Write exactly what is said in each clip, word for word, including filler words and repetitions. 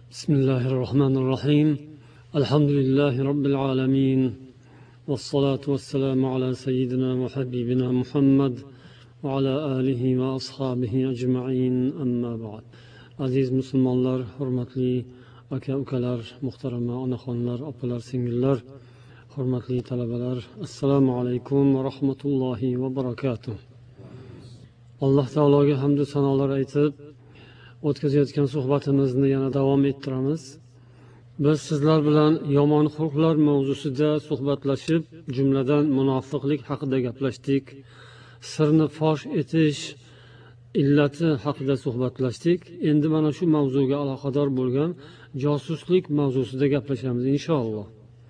بسم الله الرحمن الرحيم الحمد لله رب العالمين والصلاة والسلام على سيدنا وحبيبنا محمد وعلى آله وأصحابه أجمعين أما بعد عزيز مسلمانlar, hurmatli aka ukalar, muhtarama onaxonlar, opalar, singillar, hurmatli talabalar, assalomu alaykum va rahmatullohi va barakatuh. Alloh taologa hamd va sanolar aytib, o'tkazayotgan suhbatimizni yana davom ettiramiz. Biz sizlar bilan yomon xulqlar mavzusida suhbatlashib, jumladan munofiqlik haqida gaplashdik. Sirni fosh etish illati haqida suhbatlashdik. Endi mana shu mavzuga aloqador bo'lgan josuslik mavzusida gaplashamiz inshaalloh.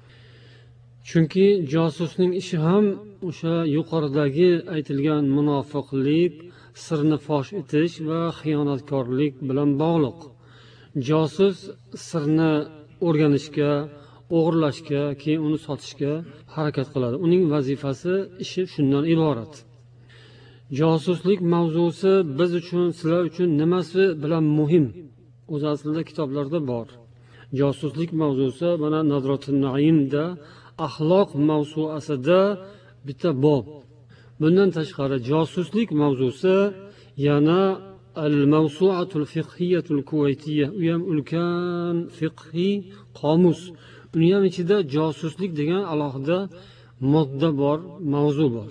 Chunki josusning ishi ham o'sha yuqoridagi aytilgan munofiqlik, sirni fosh etish va xiyonatkorlik bilan bog'liq. Josus sirni o'rganishga, o'g'irlashga, keyin uni sotishga harakat qiladi. Uning vazifasi, ishi shundan iborat. Josuslik mavzusi biz uchun, sizlar uchun nimasi bilan muhim? O'zi aslida kitoblarda bor. Josuslik mavzusi mana Nadratun Naimda axloq mavzuasida bitta bob. Bundan tashqari josuslik mavzusi yana al-mawsu'atul fiqhiyatul kuvaytiyya, u ham ulkan fiqhiy qomus. Uning ham ichida josuslik degan alohida modda bor, mavzu bor.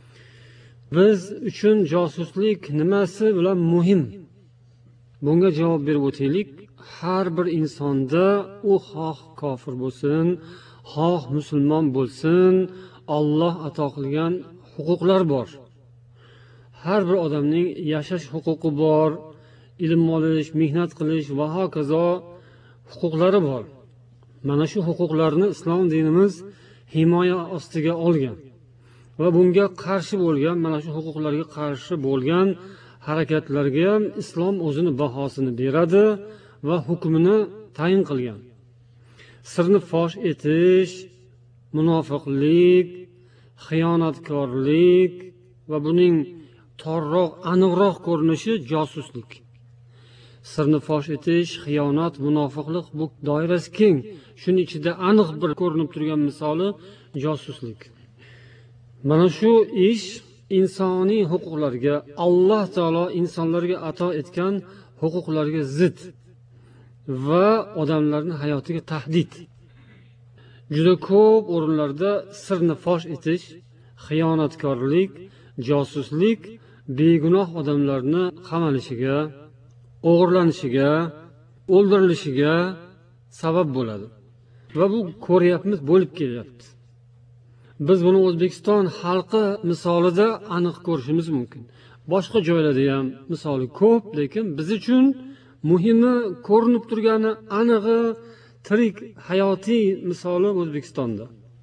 Biz uchun josuslik nimasi bilan muhim? Bunga javob berib o'taylik. Har bir insonda, u xoh kofir bo'lsin, xoh musulmon bo'lsin, Alloh ato qilgan huquqlar bor. Har bir odamning yashash huquqi bor, ilm olish, mehnat qilish va hokazo huquqlari bor. Mana shu huquqlarni islom dinimiz himoya ostiga olgan va bunga qarshi bo'lgan, mana shu huquqlarga qarshi bo'lgan harakatlarga ham islom o'zini bahosini beradi va hukmini tayin qilgan. Sirni fosh etish, munofiqlik, xiyonatkorlik va buning torroq, aniqroq ko'rinishi josuslik. Sirni fosh etish, xiyonat, munofiqlik bu doirasi keng. Shuning ichida aniq bir ko'rinib turgan misoli josuslik. Mana shu ish insoniy huquqlarga, Alloh taolo insonlarga ato etgan huquqlarga zid va odamlarning hayotiga tahdid. Juda ko'p o'rinlarda sirni fosh etish, xiyonatkorlik, josuslik begunoh odamlarni qamalishiga, o'g'irlanishiga, o'ldirilishiga sabab bo'ladi. Va bu ko'ryapmiz, bo'lib kelyapti. Biz buni O'zbekiston xalqi misolida aniq ko'rishimiz mumkin. Boshqa joylarda ham misoli ko'p, lekin biz uchun muhimi, ko'rinib turgani, anig'i, tirik hayotiy misoli O'zbekistonda.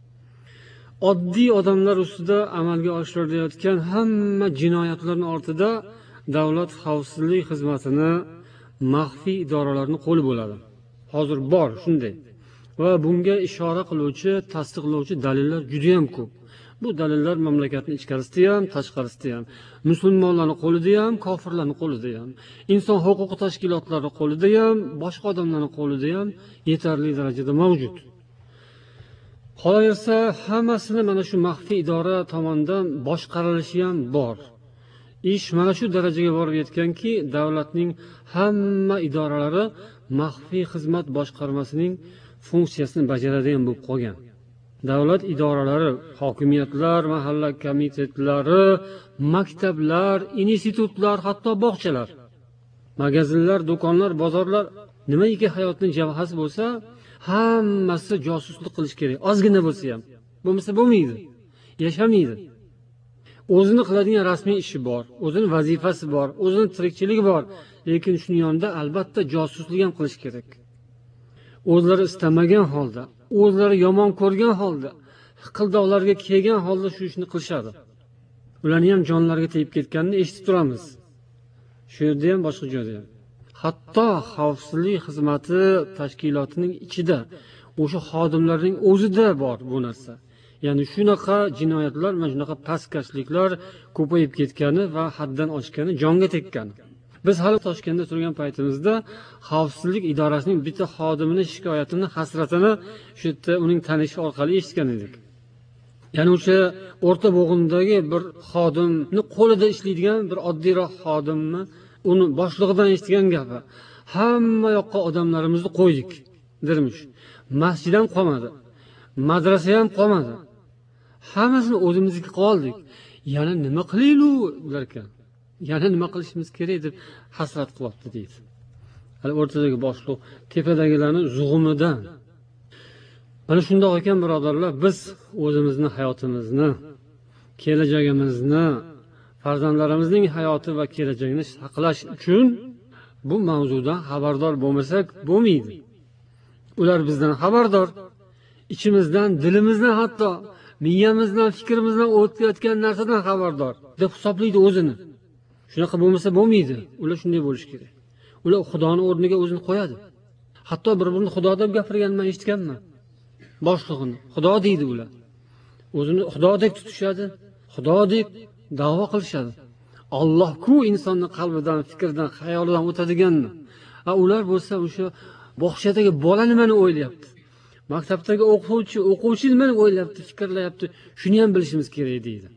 Oddiy odamlar ustida amalga oshirilayotgan hamma jinoyatlarning ortida davlat xavfsizlik xizmatini, maxfiy idoralarning qo'li bo'ladi. Hozir bor shunday. Va bunga ishora qiluvchi, tasdiqlovchi dalillar juda ham ko'p. Bu dalillar mamlakatning ichkarisida ham, tashqarisida ham, musulmonlarning qo'lida ham, kofirlarning qo'lida ham, inson huquqi tashkilotlari qo'lida ham, boshqa odamlarning qo'lida ham yetarli darajada mavjud. Qolaversa, hammasini mana shu maxfiy idora tomonidan boshqarilishi ham bor. Ish mana shu darajaga borib yetganki, davlatning hamma idoralari maxfiy xizmat boshqarmasining funksiyasini bajaradigan bo'lib qolgan. Davlat idoralari, hokimiyatlar, mahalla komitetlari, maktablar, institutlar, hatto bog'chalar, magazinlar, do'konlar, bozorlar nimaiki hayotning jabhasi bo'lsa, hammasi josuslik qilish kerak. Ozgina bo'lsa ham. Bo'lmasa bo'lmaydi. Yashamaydi. O'zini qiladigan rasmiy ishi bor, o'zining vazifasi bor, o'zining tirikchiligi bor, lekin shuning yonida albatta josuslik ham qilish kerak. O'zlari istamagan holda, o'zlari yomon ko'rgan holda, hiqildoqlarga kelgan holda shu ishni qilishadi. Ularni ham jonlariga tegib ketganini eshitib turamiz. Shu yerda ham, boshqa joyda ham. Hatto xavfsizlik xizmati tashkilotining ichida, o'sha xodimlarning o'zida bor bu narsa. Ya'ni shunaqa jinoyatlar, mana shunaqa pastkashliklar ko'payib ketgani va haddan oshgani, jonga tekkani. Biz hali Toshkentda turgan paytimizda xavfsizlik idorasining bitta xodimini shikoyatini, hasratini shu yerda uning tanishi orqali eshitgan edik. Ya'ni o'sha o'rta bo'g'indagi bir xodimni qo'lida ishlaydigan bir oddiyroq xodimni uni boshlig'idan eshitgan gapi. Hamma yoqqa odamlarimizni qo'ydik, dermish. Masjid ham qolmadi. Madrasa ham qolmadi. Hammasini o'zimizga qoldik. Yana nima qilaylik ular ekan? Yana nima qilishimiz kerak deb hasrat qilyapti deydi. Hali o'rtadagi boshliq tepadagilarni zug'umidan. Mana shundoq ekan birodarlar, biz o'zimizning hayotimizni, kelajagimizni, farzandlarimizning hayoti va kelajagini saqlash uchun bu mavzudan xabardor bo'lmasak bo'lmaydi. Ular bizdan xabardor, ichimizdan, dilimizdan, hatto miyamizdan, fikrimizdan o'tayotgan narsadan xabardor deb hisoblaydi o'zini. Shunaqa bo'lmasa bo'lmaydi. Ular shunday bo'lishi kerak. Ular Xudoning o'rniga o'zini qo'yadi. Hatto bir-birini Xudo deb gapirganman, eshitganman. Boshlig'ini Xudo deydi ular. O'zini Xudodek tutishadi, Xudodek da'vo qilishadi. Alloh-ku insonning qalbidan, fikridan, xayolidan o'tadiganni. Ha, ular bo'lsa o'sha bog'chadagi bola nimani o'ylayapti? Maktabdagi o'quvchi, o'quvchi nimani o'ylayapti, fikrlayapti? Shuni ham bilishimiz kerak deydi.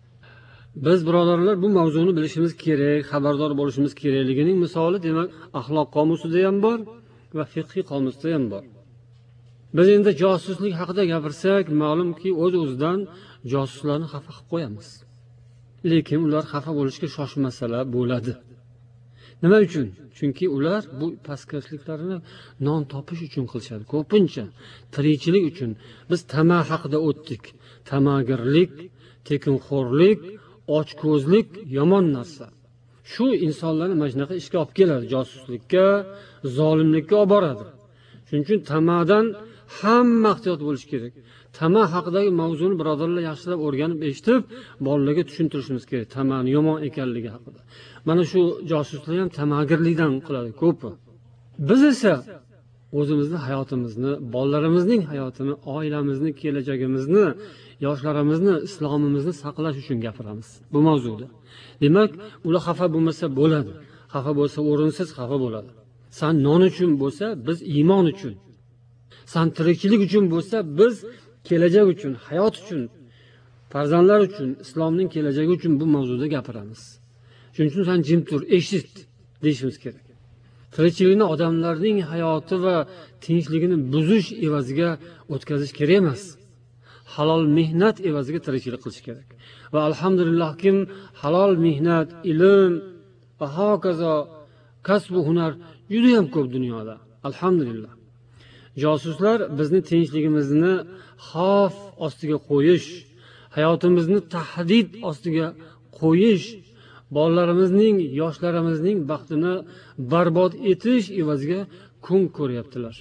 Biz birodarlar bu mavzuni bilishimiz kerak, xabardor bo'lishimiz kerakligining misoli demak axloq qomusida ham bor va fiqhiy qomusida ham bor. Biz endi josuslik haqida gapirsak, ma'lumki o'z-o'zidan josuslarni xafa qilib qo'yamiz. Lekin ular xafa bo'lishga shoshmasalar bo'ladi. Nima uchun? Chunki ular bu pastkashliklarini non topish uchun qilishadi. Ko'pincha tirikchilik uchun. Biz tama haqida o'tdik. Tamagirlik, tekinxo'rlik, ochko'zlik yomon narsa. Shu insonlarni mana shunaqa ishga olib keladi, josuslikka, zolimlikka olib boradi. Shuning uchun tamadan hamma ehtiyot bo'lish kerak. Tama haqidagi mavzuni birodarlar yaxshilab o'rganib, eshitib, bolalarga tushuntirishimiz kerak. Tamani yomon ekanligi haqida. Mana shu josuslar ham tamagirlikdan qiladi ko'pi. Biz esa o'zimizning hayotimizni, bolalarimizning hayotini, oilamizning kelajagimizni, yoshlarimizni, islomimizni saqlash uchun gapiramiz bu mavzuda. Demak, ular xafa bo'lmasa bo'ladi. Xafa bo'lsa o'rinsiz xafa bo'ladi. San non uchun bo'lsa, biz iymon uchun. San tirikchilik uchun bo'lsa, biz kelajak uchun, hayot uchun, farzandlar uchun, islomning kelajagi uchun bu mavzuda gapiramiz. Shuning uchun sen jim tur, eshit deyishimiz kerak. Tirikchilikni odamlarning hayoti va tinchligini buzish evaziga o'tkazish kerak emas. Halol mehnat evaziga tirikchilik qilish kerak. Va alhamdulillah kim halol mehnat, ilm va hokazo kasb va hunar juda ham ko'p dunyoda. Alhamdulillah. Josuslar bizni tinchligimizni xavf ostiga qo'yish, hayotimizni tahdid ostiga qo'yish, bolalarimizning, yoshlarimizning baxtini barbod etish evaziga kun ko'ryaptilar.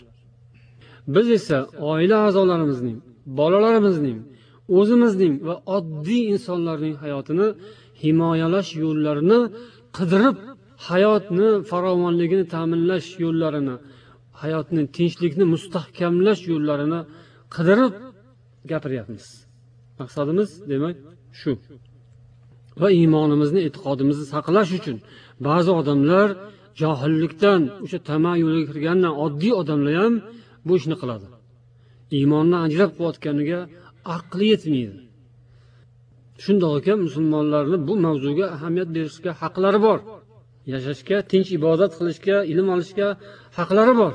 Biz esa oila a'zolarimizning, bolalarimizning, o'zimizning va oddiy insonlarning hayotini himoyalash yo'llarini qidirib, hayotni farovonligini ta'minlash yo'llarini, hayotni tinchlikni mustahkamlash yo'llarini qidirib gapiryapmiz. Maqsadimiz demak shu. Va iymonimizni, e'tiqodimizni saqlash uchun ba'zi odamlar johillikdan, o'sha tama yo'liga kirgandan oddiy odamlar ham bu ishni qiladi. Iymonni ajrab qilayotganiga aqli yetmaydi. Shundoq ekan musulmonlarni bu mavzuga ahamiyat berishga haqlari bor. Yashashga, tinch ibodat qilishga, ilm olishga haqlari bor.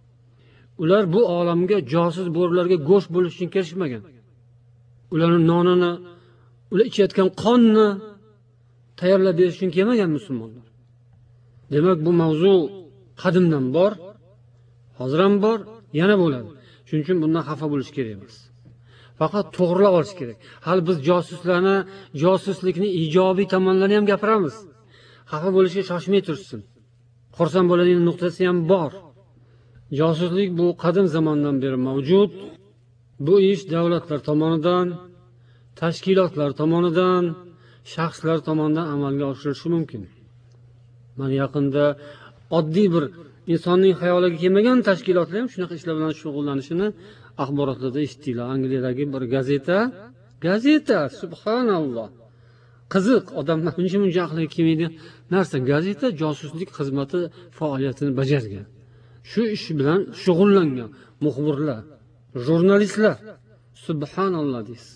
Ular bu olamga josus bo'rilarga go'sht bo'lish uchun kelishmagan. Ularning nonini, ular ichayotgan qonni tayyorlab berish uchun kelmagan musulmonlar. Demak, bu mavzu qadimdan bor, hozir ham bor, yana bo'ladi. Shuning uchun bundan xafa bo'lish kerak emas. Faqat to'g'rilab olish kerak. Hali biz josuslarni, josuslikni ijobiy tomonlarini ham gapiramiz. Xafa bo'lishga shoshmay tursin. Xursand bo'ladigan nuqtasi ham bor. Josuslik bu qadim zamondan beri mavjud. Bu ish davlatlar tomonidan, tashkilotlar tomonidan, shaxslar tomonidan amalga oshirilishi mumkin. Mana yaqinda oddiy bir insonning xayoliga kelmagan tashkilotlar ham shunaqa ishlar bilan shug'ullanishini axborotlarda eshitdinglar. Angliyadagi bir gazeta, gazeta, subhanalloh. qiziq, odamlar uncha muncha aqliga kelmaydigan narsa. Gazeta josuslik xizmati faoliyatini bajargan. Shu ish bilan shug'ullangan muxbirlar, jurnalistlar. Subhanalloh deysiz.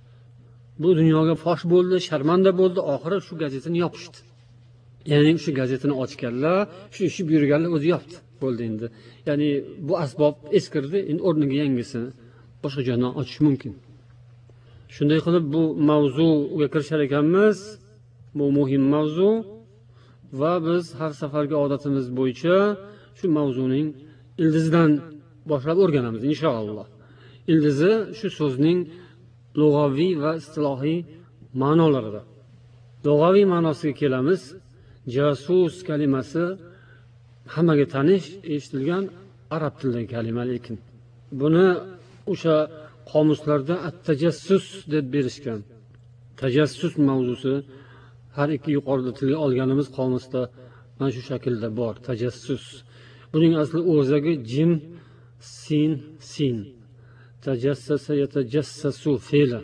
Bu dunyoga fosh bo'ldi, sharmanda bo'ldi, oxiri shu gazetani yopishdi. Ya'ni shu gazetani ochganlar, shu ishi buyurganlar o'zi yopdi. Bo'ldi endi. Ya'ni bu asbob eskirdi, endi o'rniga yangisini boshqa joydan ochish mumkin. Shunday qilib bu mavzuga kirishar ekanmiz. Bu muhim mavzu va biz har safargi odatimiz bo'yicha shu mavzuning ildizidan boshlab o'rganamiz inshaalloh. Ildizi shu so'zning lug'aviy va istilohiy ma'nolarida. Lug'aviy ma'nosiga kelamiz. Jasus kalimasi hammaga tanish, eshitilgan arab tilidagi kalima, lekin buni o'sha qomuslarda at-tajassus deb berishgan. Tajassus mavzusi har ikki yuqorida tilga olganimiz qomusda mana shu shaklda bor, tajassus. Buning asli o'zagi jim, sin, sin. Tajassasa yatajassasu fe'la.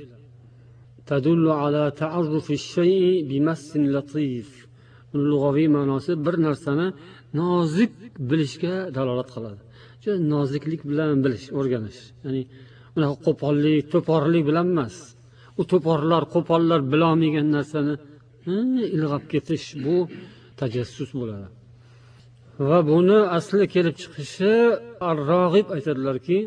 Tadullu ala ta'arrufi ash-shay'i bimassin latif. Uni lug'aviy ma'nosi bir narsani nozik bilishga dalolat qiladi. Juda noziklik bilan bilish, o'rganish. Ya'ni unaqa qo'pollik, to'porlik bilan emas. U to'porlar, qo'pollar bilolmagan narsani ilg'ab ketish, bu tajassus bo'ladi. Va buni asli kelib chiqishi Ar-Rog'ib aytadilarki,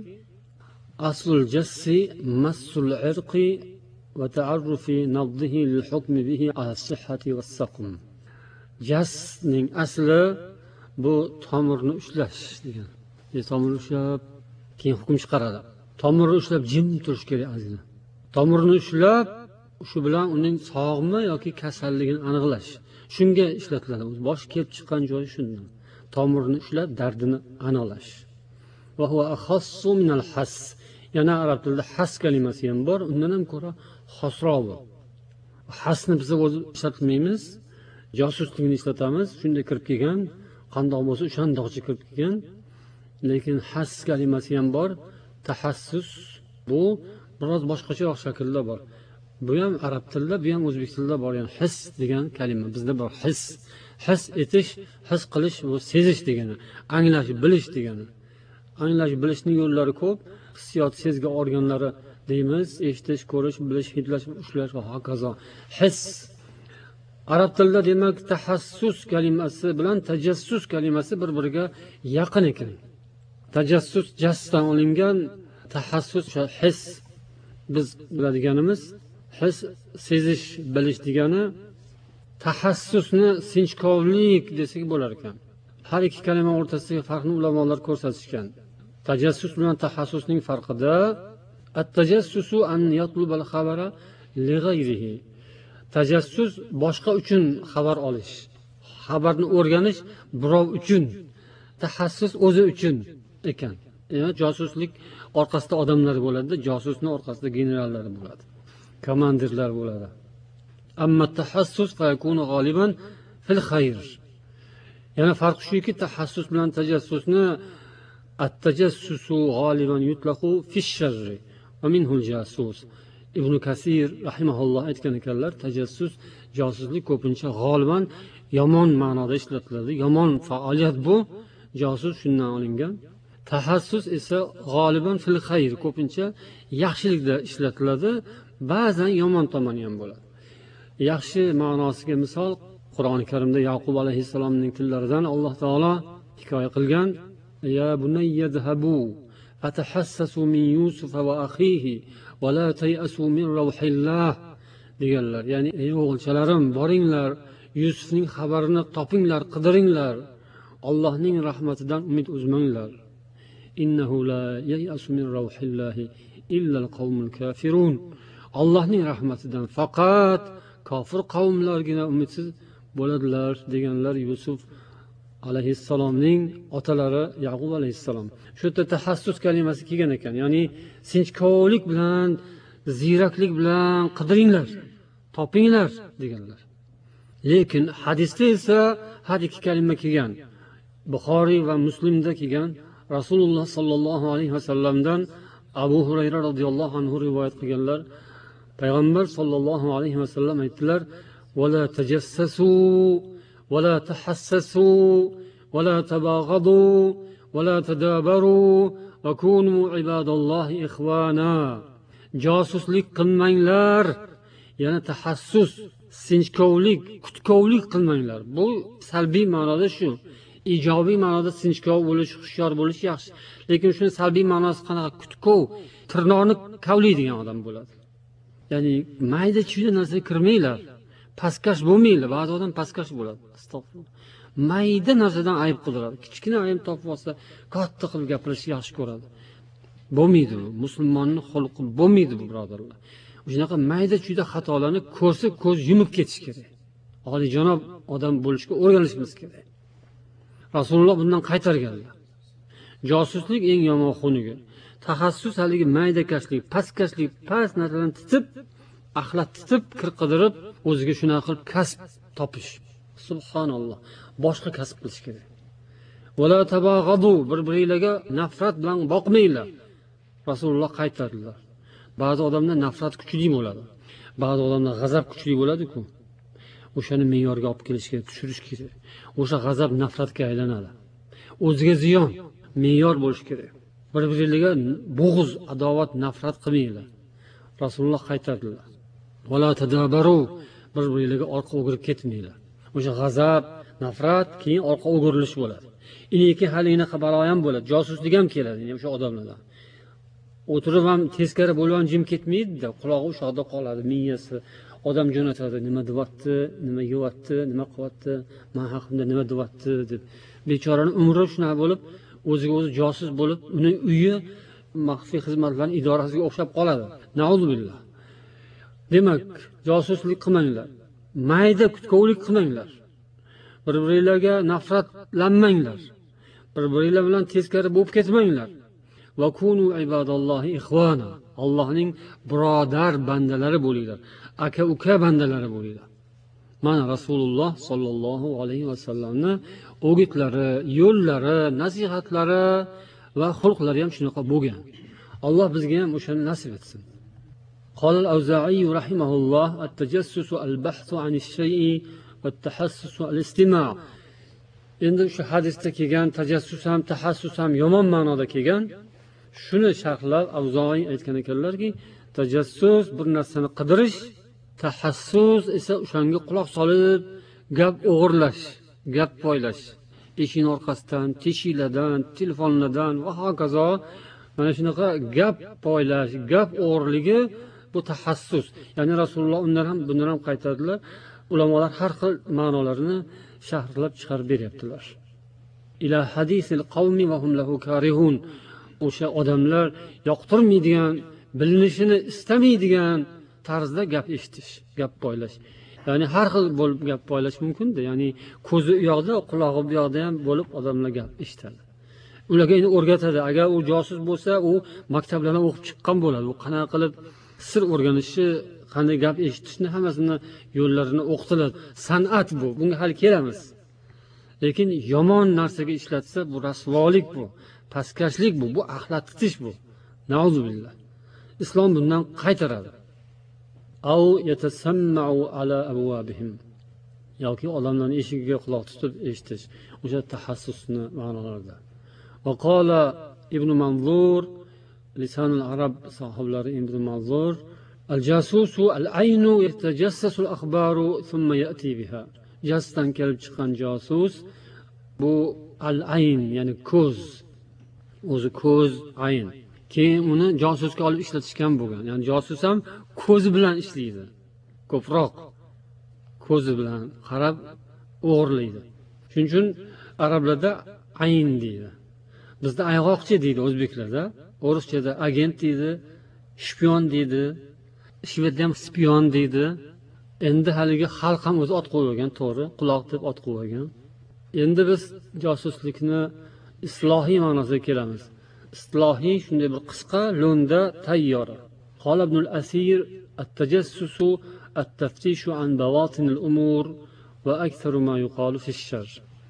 aslul jassi massul irqi va ta'arrufi nabdihi lil hukmi bihi ala sihhati was saqm. Jasning asli bu tomirni ushlash degan. Tomirni ushlab keyin hukm chiqaradi. Tomirni ushlab jim turish kerak azizlar. Tomirni ushlab shu bilan uning sog'mi yoki kasalligini aniqlash. Shunga ishlatiladi. Bosh kelib chiqqan joyi shundan. Tomirni ushlab dardini aniqlash. Va huwa akhassu min al-has. Yana arab tilida has kalimasi ham bor, undan ham ko'ra xosroq bor. Hasni biz o'zi ishlatmaymiz. Josuslikni ishlatamiz. Shunday kirib kelgan, qandoq bo'lsa o'shandoqcha kirib kelgan. Lekin has kalimasi ham bor. Tahassus bu biroz boshqacharoq shaklda bor. Bu ham arab tilida, bu ham o'zbek tilida bor. Ya'ni his degan kalima bizda bor. His, his etish, his qilish, bu sezish degani, anglash, bilish degani. Anglash, bilishning yo'llari ko'p. Hissiyot, sezgi organlari deymiz. Eshitish, ko'rish, bilish, hidlash, ushlash va hokazo. His. Arab tilida demak tahassus kalimasi bilan tajassus kalimasi bir-biriga yaqin ekan. Tajassus jasdan olingan, tahassus his biz biladiganimiz, his sezish, bilish degani. Tahassusni sinchkovlik desak bo'lar ekan. Har ikki kalima o'rtasidagi farqni ulamolar ko'rsatishgan. Tajassus bilan tahassusning farqida at-tajassusu an yatluba al-khabara li ghayrihi. Tajassus boshqa uchun xabar olish, xabarni o'rganish birov uchun. Tahassus o'zi uchun ekan. Ya'ni josuslik orqasida odamlar bo'ladi, josusning orqasida generallar bo'ladi, komandirlar bo'ladi. Amma tahassus fa yakunu g'aliban fil khayr. Yana farq shuki, tahassus bilan tajassusni at-tajassusu g'aliban yutlaqu fish sharri va minhu al-jasus. Ibn Kasir rahimahulloh aytgan ekanlar, tajassus, josuslik ko'pincha g'oliban yomon ma'noda ishlatiladi. Yomon faoliyat bu, josus shundan olingan. Tahassus esa g'oliban fil xayr, ko'pincha yaxshilikda ishlatiladi, ba'zan yomon tomoni ham bo'ladi. Yaxshi ma'nosiga misol Qur'oni Karimda Yaqub alayhissalomning tillaridan Alloh taolo hikoya qilgan: "Ya bunayyadhabu fatahassasu min Yusuf va akhihi va la tayasu min rawhillah" deganlar. Ya'ni ey o'g'ilchalarim, boringlar, Yusufning xabarini topinglar, qidiringlar. Allohning rahmatidan umid uzmanglar. Innahu la yayasu min rawhillahi illa al-qawmul kafirun. Allohning rahmatidan faqat kofir qavmlargina umidsiz bo'ladilar deganlar Yusuf alayhissalomning otalari Yaqub alayhissalom. Shu yerda tahassus kalimasi kelgan ekan. Ya'ni sinchkovlik bilan, ziyraklik bilan qidiringlar, topinglar deganlar. Lekin hadisda esa har ikki kalima kelgan. Buxoriy va Muslimda kelgan. Rasululloh sallallohu alayhi vasallamdan Abu Hurayra radhiyallohu anhu rivoyat qilganlar. Payg'ambar sallallohu alayhi vasallam aytdilar: ولا تجسسوا ولا تحسسوا ولا تباغضوا ولا تدابروا وكونوا عباد الله إخوانا. Josuslik qilmanglar, yana tahassus, sinchkovlik, kutkovlik qilmanglar. Bu salbiy ma'noda shu. Ijobiy ma'noda sinchkov bo'lish, hushyor bo'lish yaxshi. Lekin shuni salbiy ma'nosi qanaqa? Kutkov, tirnoqni kavlaydigan odam bo'ladi. Ya'ni mayda chuyda narsaga kirmanglar. Pastkash bo'lmanglar. Ba'zi odam pastkash bo'ladi. Astag'firullah. Mayda narsadan ayb qidiradi. Kichkina ayb topib olsa, katta qilib gapirishni yaxshi ko'radi. Bo'lmaydi bu. Musulmonning xulqi bo'lmaydi bu, birodarlar. Shunaqa mayda chuyda xatolarni ko'rsa, ko'z yumib ketish kerak. Oliyjanob odam bo'lishga o'rganishimiz kerak. Rasululloh bundan qaytarganlar. Josuslik eng yomon xunugi. Tahassus haligi maydakashlik, pastkashlik, past narsalarni titib, axlat titib, kir qidirib, o'ziga shunaqa qilib kasb topish. Subhanalloh. Boshqa kasb qilish kerak. Wala tabaghadu, bir-biringizga nafrat bilan boqmanglar. Rasululloh qaytardilar. Ba'zi odamlar nafrat kuchli bo'ladi. Ba'zi odamlar g'azab kuchli bo'ladi-ku. O'shani me'yorga olib kelish kerak, tushirish kerak. O'sha g'azab nafratga aylanadi. O'ziga ziyon, me'yor bo'lish kerak. Bir-biringizga bo'g'iz, adovat, nafrat qilmanglar. Rasululloh qaytardilar. Wala tadabaru, bir-biringizga orqa o'girib ketmanglar. O'sha g'azab, nafrat keyin orqa o'girilish bo'ladi. Lekin hali yana xabar ham bo'ladi. Josuslik ham keladi, ya'ni o'sha odamlardan. O'tirib ham teskari bo'lib ham jim ketmaydi-da, qulog'i o'sha yerda qoladi, miyasi. Odam jo'natadi, nima deyapti, nima yeyapti, nima qilyapti, men haqimda nima deyapti deb. Bechoraning umri shunaqa bo'lib, o'ziga o'zi josus bo'lib, uning uyi maxfiy xizmatlarning idorasiga o'xshab qoladi. Nauzubillah. Demak, josuslik qilmanglar. Mayda kutkovlik qilmanglar. Bir-biringizga nafratlanmanglar. Bir-biringizlar bilan teskari bo'lib ketmanglar. Va kunu ibadallohi ikhwana. Allohning birodar bandalari bo'linglar. Aka-uka bandalari bo'linglar. Mana Rasululloh sollallohu alayhi vasallamning o'gitlari, yo'llari, nasihatlari va xulqlari ham shunaqa bo'lgan. Alloh bizga ham o'shani nasib etsin. قال الأوزاعي رحمه الله التجسس البحث عن الشيء والتحسس الاستماع. Endi shu hadisda kelgan tajassus ham, tahassus ham yomon ma'noda kelgan. Shuni sharhlab Avzoiy aytgan ekanlarki, tajassus bir narsani qidirish, tahassus esa o'shanga quloq solib gap o'g'irlash, gap poylash. Eshik orqasidan, teshiklardan, telefonlardan va hokazo mana shunaqa gap poylash, gap o'g'irligi bu tahassus. Ya'ni Rasululloh undan ham bundan ham qaytardilar. Ulamolar har xil ma'nolarini sharhlab chiqarib beryaptilar. Ila hadisil qawmi va hum lahu karihun. O'sha odamlar yoqtirmaydigan, bilinishini istamaydigan tarzda gap eshitish, gap poylash. Ya'ni har xil bo'lib gap poylash mumkin-da. Ya'ni ko'zi u yoqda, qulog'i bu yoqda ham bo'lib odamlar gap eshitadi. Ularga endi o'rgatadi. Agar u josus bo'lsa, u maktablardan o'qib chiqqan bo'ladi. U qanaqa qilib sir o'rganishi, qanday gap eshitishni hammasini yo'llarini o'qitiladi. San'at bu. Bunga hali kelamiz. Lekin yomon narsaga ishlatsa, bu rasvolik bu. Pastkashlik bu, bu axlat titish bu. Nauzubillah. Islom bundan qaytaradi. Au yatasamma'u ala abwabihim. Yoki odamlarning eshigiga quloq tutib eshitish. O'sha tahassusni ma'nolarida. Va qala Ibn Manzur, Lisan al-Arab sohiblari Ibn Manzur, al-jasusu al-aynu yatajassasu al-akhbaru thumma ya'ti biha. Jasdan kelib chiqqan josus bu al-ayn, ya'ni ko'z. O'zi ko'z, ayn. Keyin uni josusga olib ishlatishgan bo'lgan. Ya'ni josus ham ko'zi bilan ishlaydi. Ko'proq ko'zi bilan qarab o'g'irlaydi. Shuning uchun arablarda ayn deydi. Bizda ayg'oqchi deydi o'zbeklarda. O'rischada agent deydi, shpion deydi. Shvedda ham spion deydi. Endi haligi xalq ham o'zi ot qo'ygan, to'g'ri, quloq deb ot qo'ygan. Endi biz josuslikni islohiy ma'nosiga kelamiz. Islohiy shunday bir qisqa lo'nda tayyora. Qala ibn al-Asir at-tajassusu at-taftishu an bawatin al-umur va aktharu ma yuqalu fi ash-shar.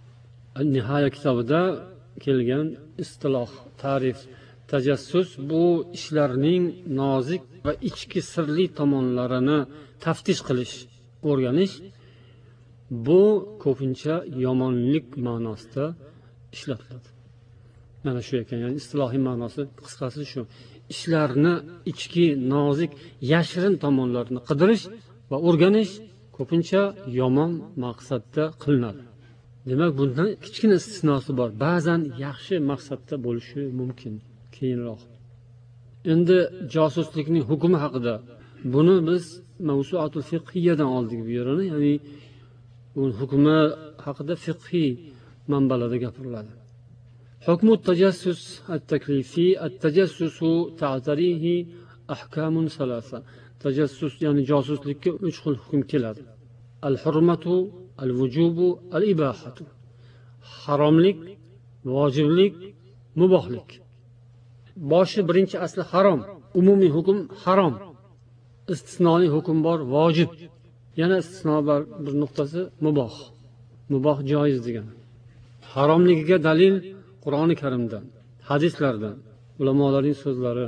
Nihoya kitobida kelgan istiloh, ta'rif. Tajassus bu ishlarning nozik va ichki sirli tomonlarini taftish qilish. o'rganish, bu ko'pincha yomonlik ma'nosida ishlatiladi. Mana shu ekan, ya'ni istilohiy ma'nosi qisqasi shu. Ishlarni ichki, nozik, yashirin tomonlarini qidirish va o'rganish ko'pincha yomon maqsadda qilinadi. Demak, bundan kichkina istisnosi bor. Ba'zan yaxshi maqsadda bo'lishi mumkin keyinroq. Endi josuslikning hukmi haqida, buni biz Mavsuatul fiqhiyadan oldik bu yerni, ya'ni bu hukmi haqida fiqhiy manbalarda gapiriladi. حكم التجسس التكليفي التجسس تعتريه أحكام ثلاثة. تجسس يعني جاسوس لك üç xil hukm keladi. الحرمة الوجوب الإباحة. haromlik, vojiblik, mubohlik. Boshi birinchi asli harom, umumiy hukm harom. Istisnoli hukm bor, vojib. Yana istisno bor bir nuqtasi muboh. Muboh joiz degan. Haromligiga dalil Qur'oni Karimdan, hadislardan, ulamolarning so'zlari.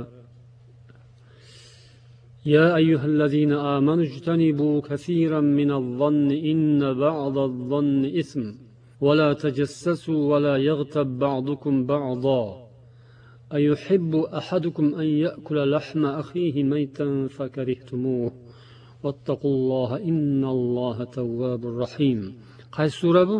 Ya ayyuhallazina amanu ijtanibu kaseeran minadh-dhanni inna ba'dadh-dhanni ism wa la tajassasu wa la yaghtab ba'dukum ba'dha ayuhibbu ahadukum an ya'kula lahma akhihi maytan fakarihtumuh wattaqullaha innalloha tawwabur rahim. Qaysi sura bu?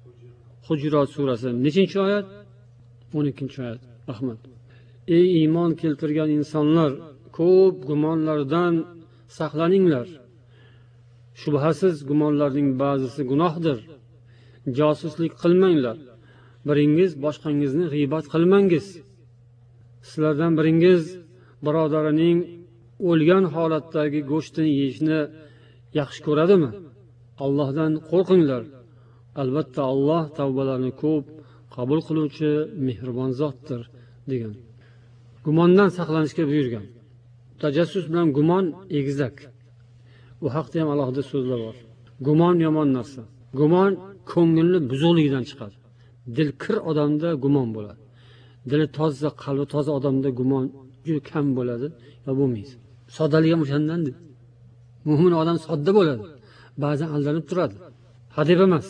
Hujurat surasi. Nechinchi oyat? o'n ikkinchi oyat. Rahmat. Ey iymon keltirgan insonlar, ko'p gumonlardan saqlaninglar. Shubhasiz gumonlarning ba'zisi gunohdir. Josuslik qilmanglar. Biringiz boshqangizni g'iybat qilmangiz. Sizlardan biringiz birodarining o'lgan holatdagi go'shtini yeyishni yaxshi ko'radimi? Allohdan qo'rqinglar. Albatta Alloh tavbalarni ko'p qabul qiluvchi mehribon zotdir degan. Gumondan saqlanishga buyurgan. Tajassus bilan gumon egizak. Bu haqda ham alohida so'zlar bor. Gumon yomon narsa. Gumon ko'ngilni buzuqligidan chiqadi. Dil kir odamda gumon bo'ladi. Dili toza, qalbi toza odamda gumon juda kam bo'ladi va bo'lmaydi. Soddalik ham o'shandan. Mo'min odam sodda bo'ladi. Ba'zan aldanib turadi. Hadeb emas.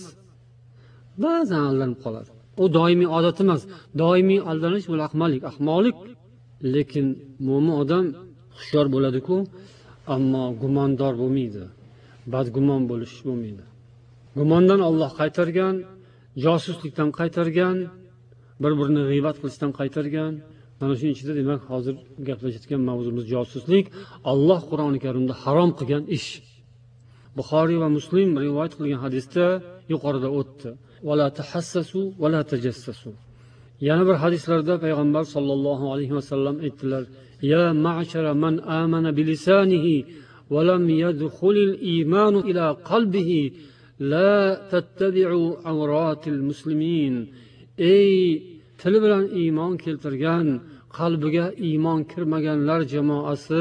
Ba'zan aldanib qoladi. U doimiy odat emas. Doimiy aldanish bu ahmoqlik, ahmoqlik. Lekin mo'min odam hushyor bo'ladi-ku, ammo gumondor bo'lmaydi. Badgumon bo'lish bo'lmaydi. Gumondan Alloh qaytargan, josuslikdan qaytargan, bir-birini g'iybat qilishdan qaytargan. Mana shuning ichida demak hozir gaplashayotgan mavzumiz josuslik, Alloh Qur'oni Karimda harom qilgan ish. Buxoriy va Muslim rivoyat qilgan hadisda yuqorida o'tdi. Wala tahassasu wala tajassasu. Yana bir hadislarda payg'ambar sollallohu alayhi vasallam aytdilar: "Ya ma'shara man amana bilisanihi wa lam yadkhulil iymanu ila qalbihi la tattabi'u awratil muslimin." Ey tili bilan iymon keltirgan, qalbiga iymon kirmaganlar jamoasi,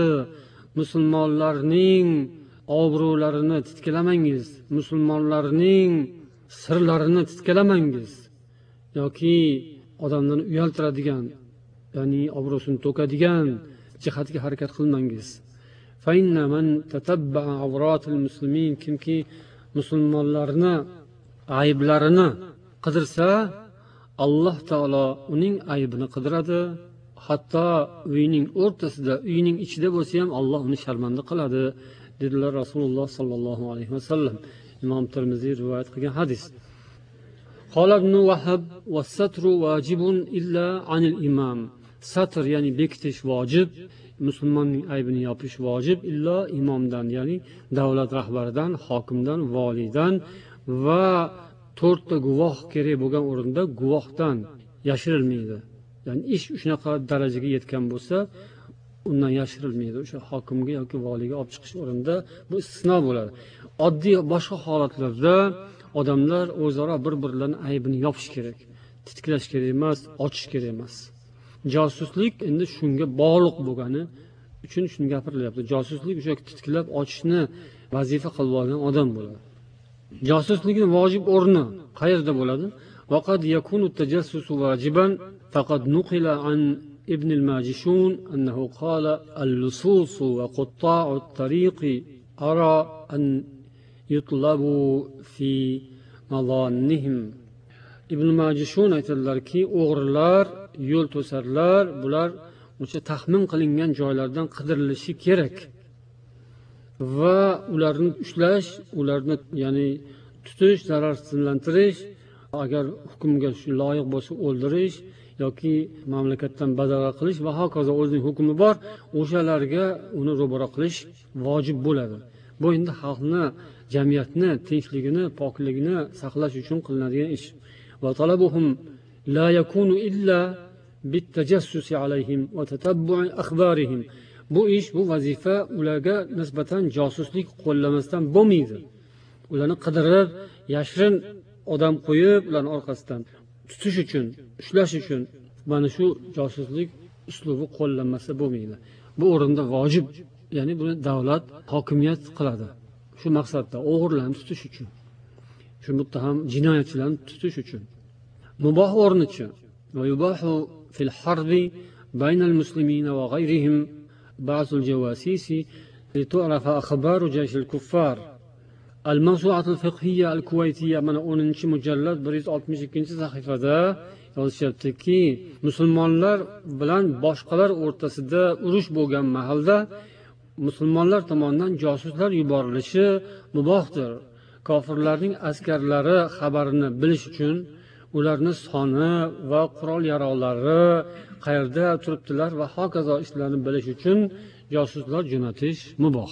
musulmonlarning obro'larini titkalamangiz, musulmonlarning sirlarini titkalamangiz yoki odamlarni uyaltiradigan, ya'ni obro'sini to'kadigan jihatga harakat qilmangiz. Fa inna man tatabba'a awratil muslimin, kimki musulmonlarni ayblarini qidirsa, Alloh taolo uning aybini qidiradi. Hatto uyning o'rtasida, uyning ichida bo'lsa ham Alloh uni sharmanda qiladi, dedilar Rasululloh sallallohu alayhi vasallam. Imom Tirmiziy rivoyat qilgan hadis. Qala ibn Wahab was-satru wajibun illa anil imam. Satr ya'ni bekitish vojib, musulmonning aybini yopish vojib illo imomdan, ya'ni davlat rahbaridan, hokimdan, valiydan va to'rtta guvoh kerak bo'lgan o'rinda guvohdan yashirilmaydi. Ya'ni ish shunaqa darajaga yetgan bo'lsa, undan yashirilmaydi. O'sha hokimga yoki valiga olib chiqish o'rinda bu istisno bo'ladi. Oddiy boshqa holatlarda odamlar o'zaro bir-birlarining aybini yopish kerak, titklash kerak emas, ochish kerak emas. Josuslik endi shunga bog'liq bo'lgani uchun shuni gapirilyapti. Josuslik o'sha titlab ochishni vazifa qilib olgan odam bo'ladi. Josuslikning vojib o'rni qayerda bo'ladi? Vaqad yakunu tajassusu wajiban faqad nuqila an ibn al-Majishun annahu qala al-lusus wa qutta'u at-tariqi ara an yutlabu fi mazannihim. Ibn Majishun aytadilarki, o'g'rilar, yo'l to'sarlar, bular o'sha taxmin qilingan joylardan qidirilishi kerak va ularni ushlash, ularni ya'ni tutish, zararsizlantirish, agar hukmga shu loyiq bo'lsa o'ldirish yoki mamlakatdan badarg'a qilish va hokazo o'zining hukmi bor, o'shalarga uni ro'baro qilish vojib bo'ladi. Bu endi xalqni, jamiyatni tinchligini, pokligini saqlash uchun qilinadigan ish. Va talabuhum la yakunu illa bitajassusi alayhim va tatabbu'i akhbarihim. Bu ish, bu vazifa ularga nisbatan josuslik qo'llamasdan bo'lmaydi. Ularni qidirib, yashirin odam qo'yib, ularning orqasidan tutish uchun, ushlash uchun mana shu josuslik uslubi qo'llanmasa bo'lmaydi. Bu o'rinda vojib, ya'ni buni davlat hokimiyat qiladi. Shu maqsadda o'g'irlarni tutish uchun, shu muttaham jinoyatchilarni tutish uchun. Muboh o'rnicha va yubahu fil harbi baynal muslimina va ghayrihim ba'zul jawasisi litu'rafa akhbaru jayshil kuffar. Al-Mawsu'at al-Fiqhiyya al-Kuvaytiyya, mana o'ninchi mujallad bir yuz oltmish ikkinchi sahifada yozishyaptiki, musulmonlar bilan boshqalar o'rtasida urush bo'lgan mahalda musulmonlar tomonidan josuslar yuborilishi mubohdir. Kofirlarning askarlari xabarini bilish uchun ularni soni va qurol yarog'lari qayerda turibdilar va hokazo ishlarni bilish uchun josuslar jo'natish muboh.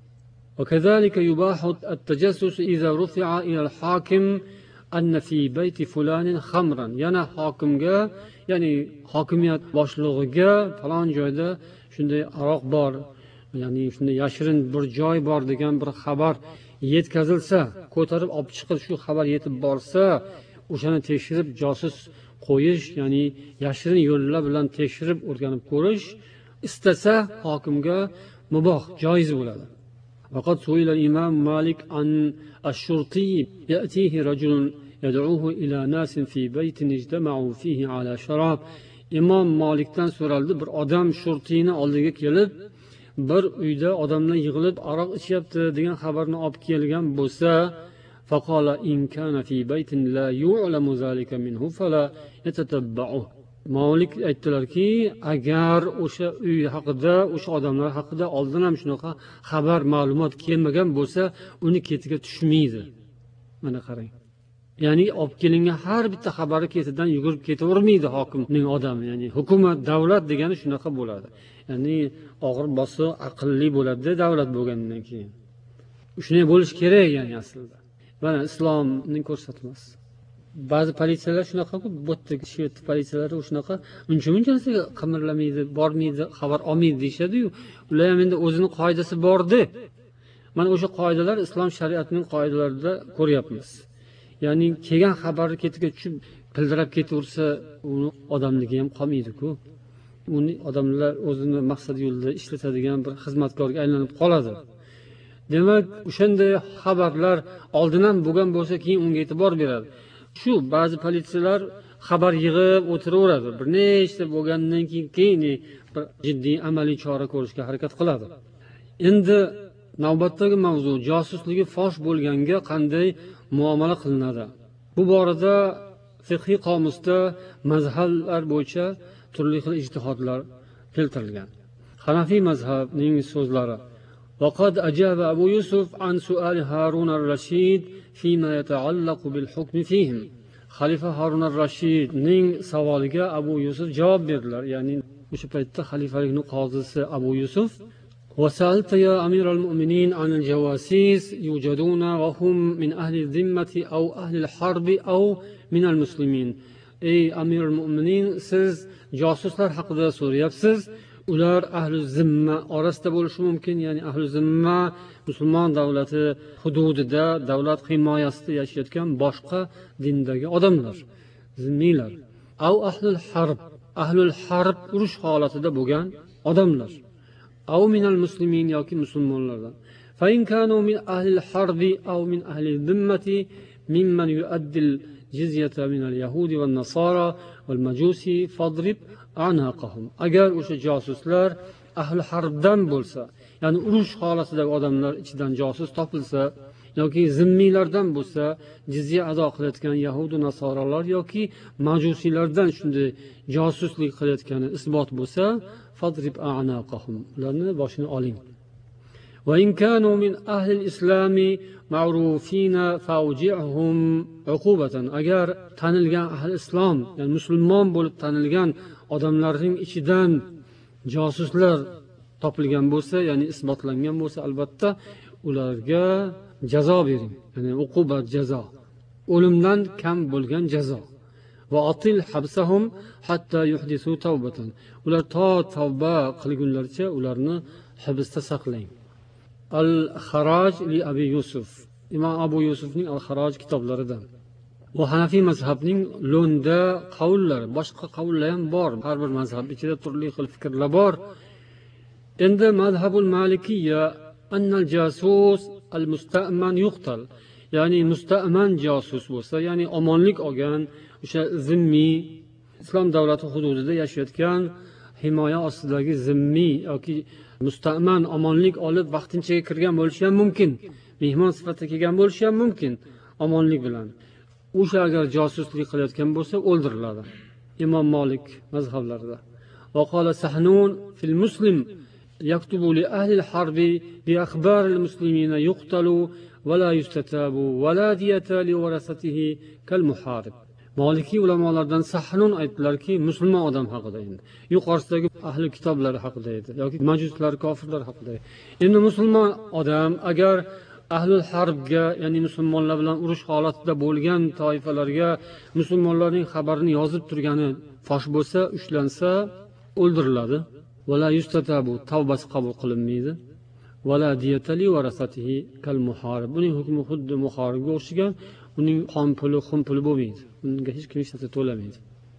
وكذلك يباح التجسس إذا رفع إلى الحاكم أن في بيت فلان خمرا. yana hokimga, ya'ni hokimiyat boshlig'iga falon joyda shunday aroq bor, ya'ni shunday yashirin bir joy bor degan bir xabar yetkazilsa, ko'tarib olib chiqib shu xabar yetib borsa, o'shani tekshirib josus qo'yish, ya'ni yashirin yo'llar bilan tekshirib o'rganib ko'rish istasa hokimga muboh, joiz bo'ladi. وقد سئل الإمام مالك عن الشرطي يأتيه رجل يدعوه إلى ناس في بيت اجتمعوا فيه على شراب. İmom Malikdan so'raldi, bir odam shurtiyni oldiga kelib, bir uyda odamlar yig'ilib aroq ichyapti degan xabarni olib kelgan bo'lsa, faqala in kana fi baytin la yu'lamu zalika minhu fala yatatabba'u. Malik aytdilarki, agar o'sha uy haqida, o'sha odamlar haqida oldin ham shunaqa xabar, ma'lumot kelmagan bo'lsa, uni ketiga tushmaydi. Mana qarang. Ya'ni olib kelingan har bitta xabari ketidan yugurib ketavermaydi hokimning odami, ya'ni hukumat, davlat degani shunaqa bo'ladi. Ya'ni og'ir bosiq, aqlli bo'ladi davlat bo'lgandan keyin. Shunday bo'lish kerak ya'ni aslida. Mana islomning ko'rsatmasi. Ba'zi politsiyalar shunaqa-ku, bo'tdagi shvet politsiyalari shunaqa, uncha-muncha narsaga qimirlamaydi, bormaydi, xabar olmaydi deyshadi-yu. Ular ham endi o'zining qoidasi bor-da. Mana o'sha qoidalar islom shariatining qoidalarida ko'ryapmiz. Ya'ni kelgan xabarni ketiga tushib pildirab ketaversa, uni odamligi ham qolmaydi-ku. Uni odamlar o'zini maqsad yo'lida ishlatadigan bir xizmatkorga aylanib qoladi. Demak, o'shanday xabarlar oldin ham bo'lgan bo'lsa, keyin unga e'tibor beradi. Shu ba'zi politsiyalar xabar yig'ib o'tiraveradi. Bir nechta bo'lgandan keyin keyin bir jiddiy amaliy chora ko'rishga harakat qiladi. Endi navbatdagi mavzu josusligi fosh bo'lganga qanday muomala qilinadi? Bu borada fiqhiy qomusda mazhablar bo'yicha turli xil ijtihodlar keltirilgan. Hanafiy mazhabining so'zlari: وقد أجاب أبو يوسف عن سؤال هارون الرشيد فيما يتعلق بالحكم فيهم. Xalifa Harun ar-Rashidning savoliga Abu Yusuf javob berdilar. Ya'ni o'sha paytda xalifalikning qozisi Abu Yusuf: وسألت يا أمير المؤمنين عن الجواسيس يوجدون وهم من أهل الذمة أو أهل الحرب أو من المسلمين. Ey Amir al-Mu'minin, siz josuslar haqida so'rayapsiz. Ular ahli zimma orasida bo'lishi mumkin, ya'ni ahli zimma musulmon davlati hududida, davlat himoyasida yashayotgan boshqa dindagi odamlar, zimmiylar. Av ahlul harb, ahlul harb urush holatida bo'lgan odamlar. Av minal muslimin yoki musulmonlardan. Fa in kanu min ahlil harbi aw min ahlil zimmati mimman yu'addil jizyata minal yahudi wan nasara wal majusi fadrib anaqahum. Agar o'sha josuslar ahli harbdan bo'lsa, ya'ni urush holatidagi odamlar ichidan josus topilsa, yoki zimmiylardan bo'lsa, jizya ado qilayotgan yahudu nasoralar yoki majusiylardan shunday josuslik qilayotgani isbot bo'lsa, fadrib a'naqahum, ularni boshini oling. Va in kanu min ahli al-islam ma'rufina fawji'hum uqubatan, agar tanilgan ahli islom, ya'ni musulmon bo'lib tanilgan odamlarning ichidan josuslar topilgan bo'lsa, ya'ni isbotlangan bo'lsa, albatta ularga jazo bering, ya'ni uqubat, jazo, o'limdan kam bo'lgan jazo. Va atil habsahum hatta yuhdisu tawbatan, ular to tavba qilgunlaricha ularni hibsda saqlang. Al-Kharaj li Abi Yusuf, Imom Abu Yusufning Al-Kharaj kitoblaridan. Bu Hanafiy mazhabning lo'nda qavllari, boshqa qavllar ham bor. Har bir mazhab ichida turli xil fikrlar bor. Endi mazhabul Malikiyya annal jasus al-musta'man yuqtal, ya'ni musta'man josus bo'lsa, ya'ni omonlik olgan, o'sha zimmiy islom davlati hududida yashayotgan, himoya ostidagi zimmiy yoki musta'man omonlik olib vaqtinchaga kirgan bo'lishi ham mumkin, mehmon sifatida kelgan bo'lishi ham mumkin omonlik bilan. O'sha agar josuslik qilayotgan bo'lsa o'ldiriladi. Imom Malik mazhablarida. Va qala Sahnun fil Muslim yaktubu li ahli al-harb bi akhbar al-muslimin yuqtalu va la yustatabu va la diyata li warasatihi kal muharib. Maliki ulamolardan Sahnun aytdilarki, musulmon odam haqida, endi yuqorisidagi ahli kitoblar haqida edi yoki majuslar, kofirlar haqida. Endi musulmon odam agar ahlul harbga, ya'ni musulmonlar bilan urush holatida bo'lgan toifalarga musulmonlarning xabarini yozib turgani fosh bo'lsa, ushlansa o'ldiriladi. Vala yustatabu, tavbasi qabul qilinmaydi. Vala diyatali warasatihi kal muharib, buning hukmi xuddi muharibga o'xshagan, uning qon puli, xun puli bo'lmaydi, unga hech kim hech narsa to'lamaydi.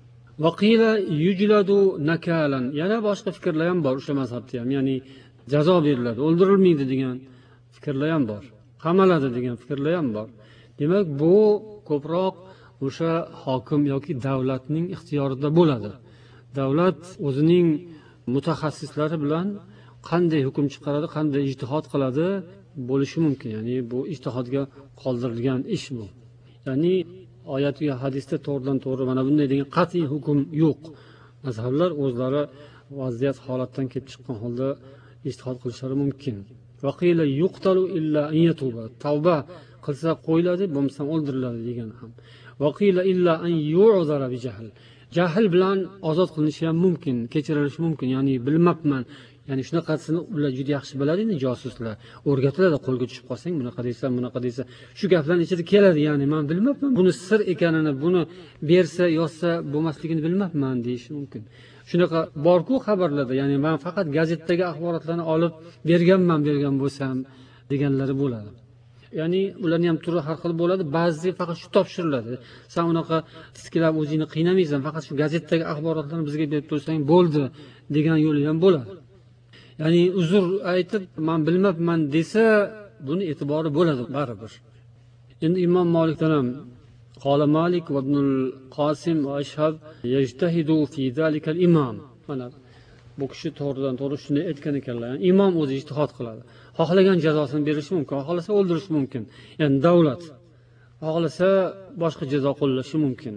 Vaqila yujladu nakalan, yana boshqa fikrlar ham bor o'sha mazhabda ham, ya'ni jazo beriladi, o'ldirilmaydi degan fikrlar ham bor, qamaladi degan fikrlar ham bor. Demak, bu ko'proq o'sha hokim yoki davlatning ixtiyorida bo'ladi. Davlat o'zining mutaxassislari bilan qanday hukm chiqaradi, qanday ijtihod qiladi bo'lishi mumkin. Ya'ni bu ijtihodga qoldirilgan ish bu. Ya'ni oyat va hadisda to'g'ridan to'g'ri mana bunday degan qat'iy hukm yo'q. Mazhablar o'zlari vaziyat holatdan kelib chiqqan holda ijtihod qilishlari mumkin. Vaqila yuqtalu illa an yatuba, tavba qilsa qo'yiladi, bo'lmasa o'ldiriladi degan ham. Vaqila illa an yu'zara bi jahl, jahl bilan ozod qilinishi ham mumkin, kechirilishi mumkin, ya'ni bilmabman, ya'ni shunaqasini ular juda yaxshi biladi, endi josuslar o'rgatiladi, qo'lga tushib qolsang bunaqa deysan, bunaqa deysan, shu gaplarning ichida keladi, ya'ni men bilmabman, buni sir ekanini, buni bersa yozsa bo'lmasligini bilmabman deyish mumkin. Shunaqa borku xabarlarda, ya'ni men faqat gazetdagi axborotlarni olib berganman, bergan bo'lsam deganlari bo'ladi. Ya'ni ularning ham turi har xil bo'ladi. Ba'zi faqat shu topshiriladi. Sen unaqa tiskilab o'zingni qiynamaysan, faqat shu gazetdagi axborotlarni bizga berib tursang bo'ldi degan yo'li ham bo'ladi. Ya'ni uzr aytib, men bilmabman desa, buni e'tibori bo'ladi baribir. Endi Imom Malikdan ham qala Malik va ibn al-Qasim va ashhab yajtahidu fi zalika al-imam. Mana bu kishi to'g'ridan to'g'ri shuni aytgan ekanlar. Yani imom o'zi ijtihod qiladi. Xohlagan jazosini berishi mumkin, xohlasa o'ldirishi mumkin. Ya'ni davlat xohlasa boshqa jazo qo'llashi mumkin.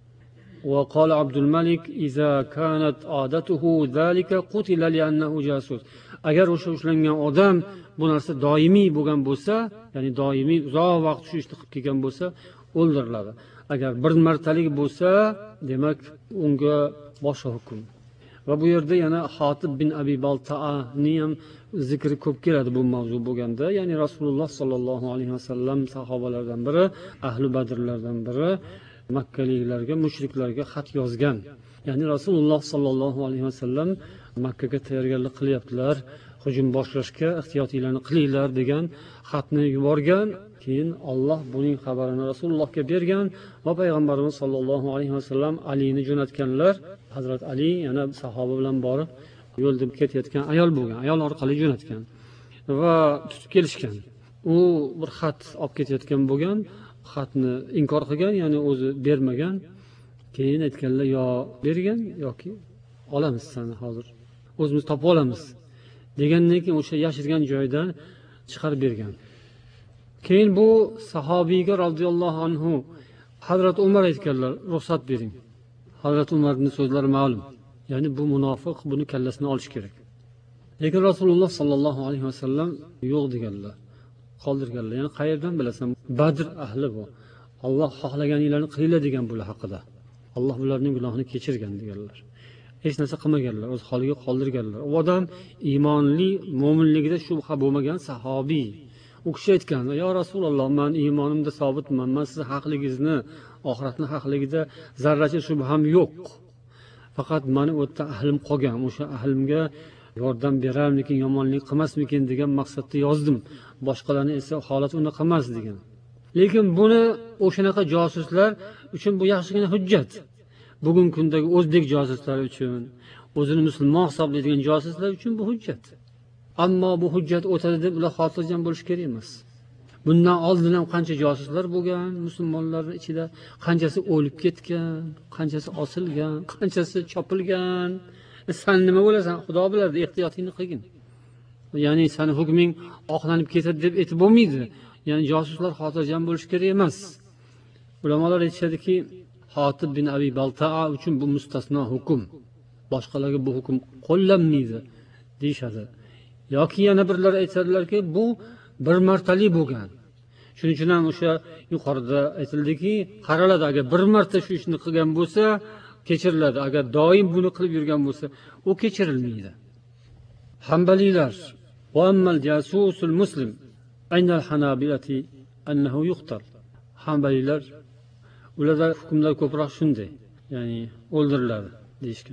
Va qala Abdul Malik iza kanat adatuhu zalika qutila li'annahu jasus. Agar o'sha ushlangan odam bu narsa doimiy bo'lgan bo'lsa, ya'ni doimiy uzoq vaqt shu ishni qilib kelgan bo'lsa, o'ldiriladi. Agar bir martalik bo'lsa, demak unga boshqa hukm. Va bu yerda yana Hatib bin Abi Balta'ni ham zikri ko'p keladi bu mavzu bo'lganda, ya'ni Rasululloh sollallohu alayhi vasallam sahobalardan biri, ahli Badrlardan biri makkaliklarga, mushriklarga xat yozgan. Ya'ni Rasululloh sollallohu alayhi vasallam Makkaga tayyorgarlik qilyaptilar, hujum boshlashga ehtiyotlarni qilinglar degan xatni yuborgan. Keyin Alloh buning xabarini Rasulullohga bergan va payg'ambarimiz sollallohu alayhi vasallam Alini jo'natganlar. Hazrat Ali yana sahoba bilan borib yo'lda ketayotgan ayol bo'lgan, ayol orqali jo'natgan va tutib kelishgan. U bir xat olib ketayotgan bo'lgan, xatni inkor qilgan, ya'ni o'zi bermagan. Keyin aytganlar, yo bergan yoki olamiz seni hozir, o'zimiz topib olamiz degandan keyin o'sha yashirgan joydan chiqarib bergan. keyin bu sahobiyga roziyallohu anhu Hazrat Umar aytganlar, ruxsat bering. Hazrat Umarning so'zlari ma'lum. Ya'ni bu munofiq, buni kallasini olish kerak. Lekin Rasululloh sallallohu alayhi vasallam yo'q deganlar. Qoldirganlar. Ya'ni qayerdan bilasan? Badr ahli bu. Alloh xohlaganinglarni qilinglar degan bular haqida. Alloh ularning gunohini kechirgan deganlar. Hech narsa qilmaganlar, o'z holiga qoldirganlar. U odam iymonli, mo'minligida shubha bo'lmagan sahobiy. U kishi aytgan: "Ya Rasululloh, men iymonimda sobitman. Men siz haqligingizni, oxiratni haqligida zarracha shubham yo'q. Faqat meni o'tda ahlim qolgan. O'sha ahlimga yordam berarmikin, yomonlik qilmasmikin degan maqsadda yozdim. Boshqalarning esa holati unaqa emas" degan. Lekin buni o'shanaqa josuslar uchun bu yaxshigina hujjat. Bugungi kundagi o'zbek josuslari uchun, o'zini musulmon hisoblaydigan josuslar uchun bu hujjat. Ammo bu hujjat o'tadi deb ular xotirjam bo'lish kerak emas. Bundan oldin ham qancha josuslar bo'lgan musulmonlarning ichida, qanchasi o'lib ketgan, qanchasi osilgan, qanchasi chopilgan. Sen nima bo'lasan? Xudo biladi, ehtiyotingni qilgin. Ya'ni seni hukming oqlanib ketadi deb aytib bo'lmaydi. Ya'ni josuslar xotirjam bo'lish kerak emas. Ulamolar aytishadiki, Hatib bin Abi Balta'a uchun bu mustasno hukm. Boshqalarga bu hukm qo'llanmaydi deyshadi. Yoki yana birlar aytadilarki, bu bir martali bo'lgan. Shuning uchun ham o'sha yuqorida aytildiki, qaraladi, agar bir marta shu ishni qilgan bo'lsa, kechiriladi. Agar doim buni qilib yurgan bo'lsa, u kechirilmaydi. Hanbaliylar: "Va ammal jasusul muslim aynal hanabilati annahu yuqtal." Hanbaliylar ularda hukmlar ko'proq shunday, ya'ni o'ldiriladi deyishgan.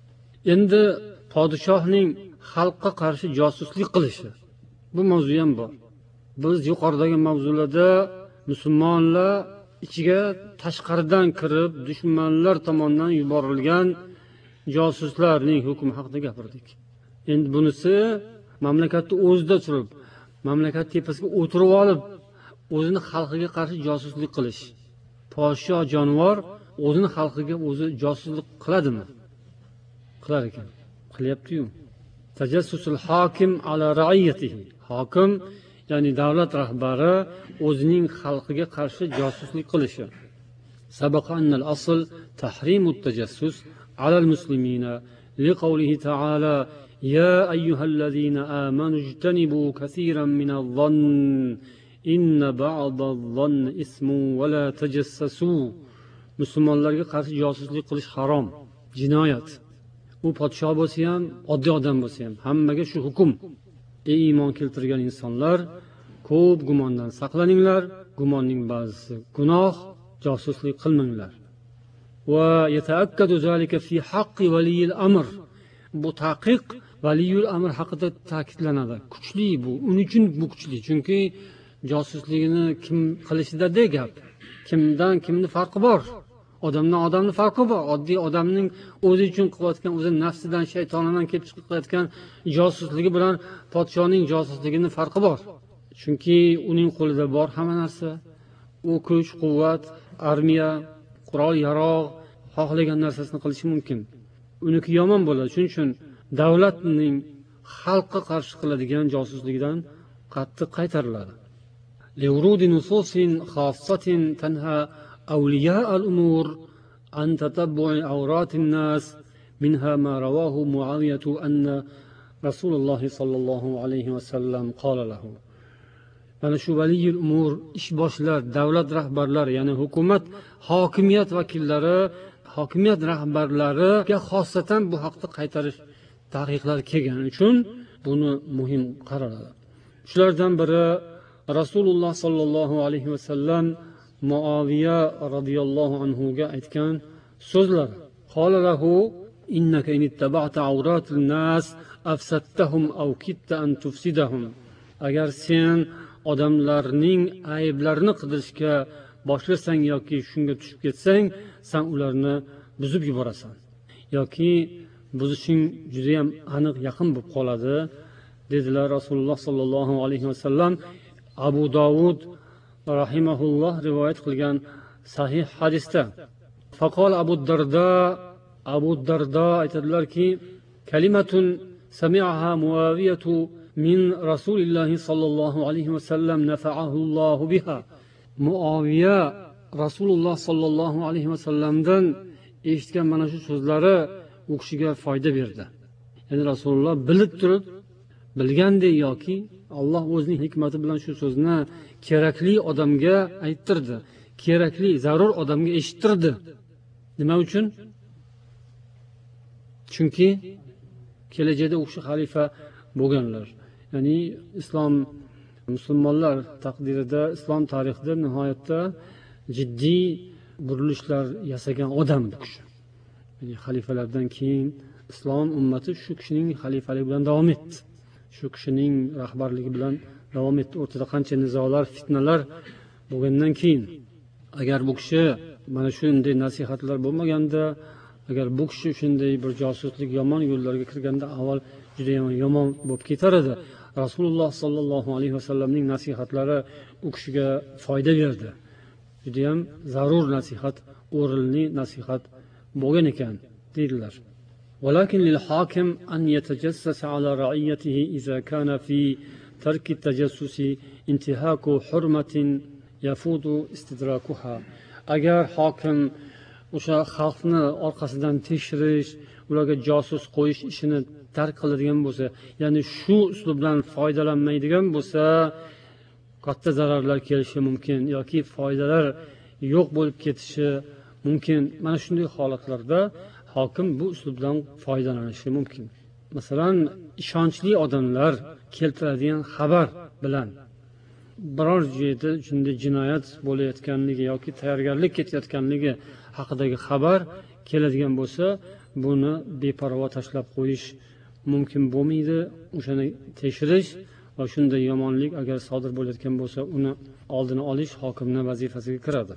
Endi podshohning xalqqa qarshi josuslik qilishi, bu mavzu ham bor. Biz yuqoridagi mavzularda musulmonlar ichiga tashqaridan kirib, dushmanlar tomonidan yuborilgan josuslarning hukmi haqida gapirdik. Endi bunisi mamlakatda o'zida turib, mamlakat tepasiga o'tirib olib, o'zini xalqiga qarshi josuslik qilish. Podsho jonivor o'zini xalqiga o'zi josuslik qiladimi? Qilar ekan. Qilyapti-yu. Tajassusul hokim ala ra'iyatihi. Hokim, ya'ni davlat rahbari o'zining xalqiga qarshi josuslik qilishi. Sabaqa annal asl tahrimut tajassus ala al-muslimina liqawlihi ta'ala: "Ya ayyuhallazina amanu ijtanibu kaseeran minadh-dhann inna ba'dadh-dhanni ismun wa la tajassasu." Musulmonlarga qarshi josuslik qilish harom, jinoyat. U podsho bo'lsa ham, oddiy odam bo'lsa ham, hammaga shu hukm. Ey iymon keltirgan insonlar, ko'p gumondan saqlaninglar. Gumonning ba'zisi gunoh, josuslik qilmanglar. Va yata'akkadu zalika fi haqqi valiyil amr. Bu taqiq valiyul amr haqida ta'kidlanadi. Kuchli bu. Uning uchun bu kuchli. Chunki josusligini kim qilishida de gap. Kimdan kimning farqi bor? Odamdan odamning farqi bor. Oddiy odamning o'zi uchun qilayotgan, o'zi nafsidan, shaytonidan kelib chiqayotgan josusligi bilan podshoning josusligining farqi bor. Chunki uning qo'lida bor hamma narsa. U kuch, quvvat, armiya, qurol-yarog', xohlagan narsasini qilishi mumkin. Uniki yomon bo'ladi. Shuning uchun davlatning xalqqa qarshi qiladigan josuslikdan qattiq qaytariladi. لورود نصوص خاصة تنهى أولياء الأمور عن تتبع عورات الناس، منها ما رواه معاوية أن رسول الله صلى الله عليه وسلم قال له. Mana shu valiyul umur, ish boshlar, davlat rahbarlari, ya'ni hukumat, hokimiyat vakillari, hokimiyat rahbarlariga xossatan bu haqda qaytarish taqiqlar kelgani uchun buni muhim qaraladi. Shulardan biri Rasululloh sallallohu alayhi vasallam Muaviya radhiyallohu anhu ga aytgan so'zlar. Qala lahu: "Innaka in ittaba'ta awratil nas afsadtahum aw kitta an tufsidahum." Agar sen odamlarning ayblarini qidirishga boshlasang yoki shunga tushib ketsang, sen ularni buzib yuborasan. Yoki buzishing juda ham aniq yaqin bo'lib qoladi, dedilar Rasululloh sallallohu alayhi vasallam. Abu Dovud rahimahulloh rivoyat qilgan sahih hadisda. Faqol Abu Darda, Abu Darda aytadilarki: "Kalimatun sami'aha Muaviyatu min rasulillahi sollallohu alayhi vasallam nafa'ahullohu biha. Muaviya Rasululloh sollallohu alayhi vasallamdan eshitgan mana shu so'zlari u kishiga foyda berdi. Ya'ni Rasululloh bilib turib, bilgandek yoki Alloh o'zining hikmati bilan shu so'zni kerakli odamga ayttirdi, kerakli zarur odamga eshittirdi. Nima uchun? Chunki kelajakda u kishi xalifa bo'lganlar. Ya'ni islom musulmonlar taqdirida, islom tarixida nihoyatda jiddiy burilishlar yasagan odam bu kishi. Ya'ni xalifalardan keyin islom ummati shu kishining xalifaligi bilan davom etdi. Shu kishining rahbarligi bilan davom etdi. O'rtada qancha nizolar, fitnalar bo'lgandan keyin agar bu kishi mana shunday nasihatlar bo'lmaganda, agar bu kishi shunday bir josuslik yomon yo'llarga kirganda avval juda yomon bo'lib ketar edi. Rasululloh sollallohu alayhi vasallamning nasihatlari u kishiga foyda berdi. Juda ham zarur nasihat, o'rinli nasihat bo'lgan ekan deydilar. ولكن للحاكم أن يتجسس على رعيته إذا كان في ترك التجسس انتهاك حرمة يفوت استدراكها. agar hokim o'sha xalqni orqasidan tekshirish, ularga josus qo'yish ishini tark qiladigan bo'lsa, ya'ni shu uslubdan foydalanmaydigan bo'lsa, katta zararlar kelishi mumkin yoki foydalar yo'q bo'lib ketishi mumkin. Mana shunday holatlarda hokim bu uslubdan foydalanishi mumkin. Masalan, ishonchli odamlar keltiradigan xabar bilan biror joyda shunday jinoyat bo'layotganligi yoki tayyorgarlik ketayotganligi haqidagi xabar keladigan bo'lsa, buni beparvo tashlab qo'yish mumkin bo'lmaydi. O'shani tekshirish va shunday yomonlik agar sodir bo'layotgan bo'lsa, uni oldini olish hokimning vazifasiga kiradi.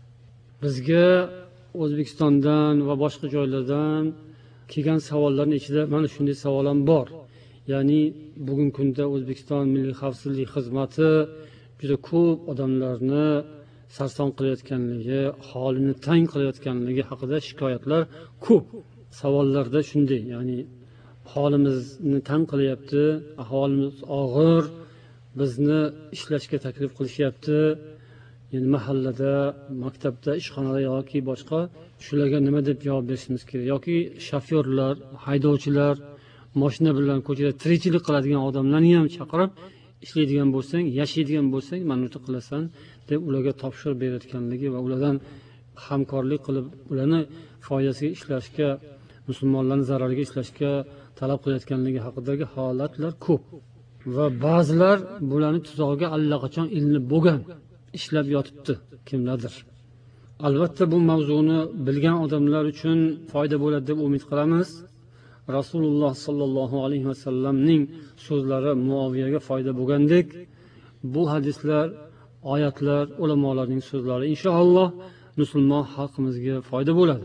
Bizga O'zbekistondan va boshqa joylardan kelgan savollarning ichida mana shunday savol ham bor. Ya'ni bugungi kunda O'zbekiston Milliy xavfsizlik xizmati juda ko'p odamlarni sarson qilayotganligi, holini tang qilayotganligi haqida shikoyatlar ko'p. Savollarda shunday, ya'ni holimizni tang qilyapti, ahvolimiz og'ir, bizni ishlashga taklif qilishyapti. Ya'ni mahallada, maktabda, ishxonada yoki boshqa shularga nima deb javob berishimiz kerak? Yoki shofyorlar, haydovchilar, mashina bilan ko'chada tirikchilik qiladigan odamlarni ham chaqirib, ishlaydigan bo'lsang, yashaydigan bo'lsang, mana shuni qilasan deb ularga topshiriq berayotganligi va ulardan hamkorlik qilib, ularni foydasiga ishlashga, musulmonlarning zarariga ishlashga talab qilayotganligi haqidagi holatlar ko'p. Va ba'zilar bularning tuzog'iga allaqachon ilinib bo'lgan, ishlab yotibdi kimlardir. Albatta bu mavzuni bilgan odamlar uchun foyda bo'ladi deb umid qilamiz. Rasululloh sollallohu alayhi vasallamning so'zlari Muaviyaga foyda bo'lgandek, bu hadislar, oyatlar, ulamolarning so'zlari inshaalloh musulmon xalqimizga foyda bo'ladi.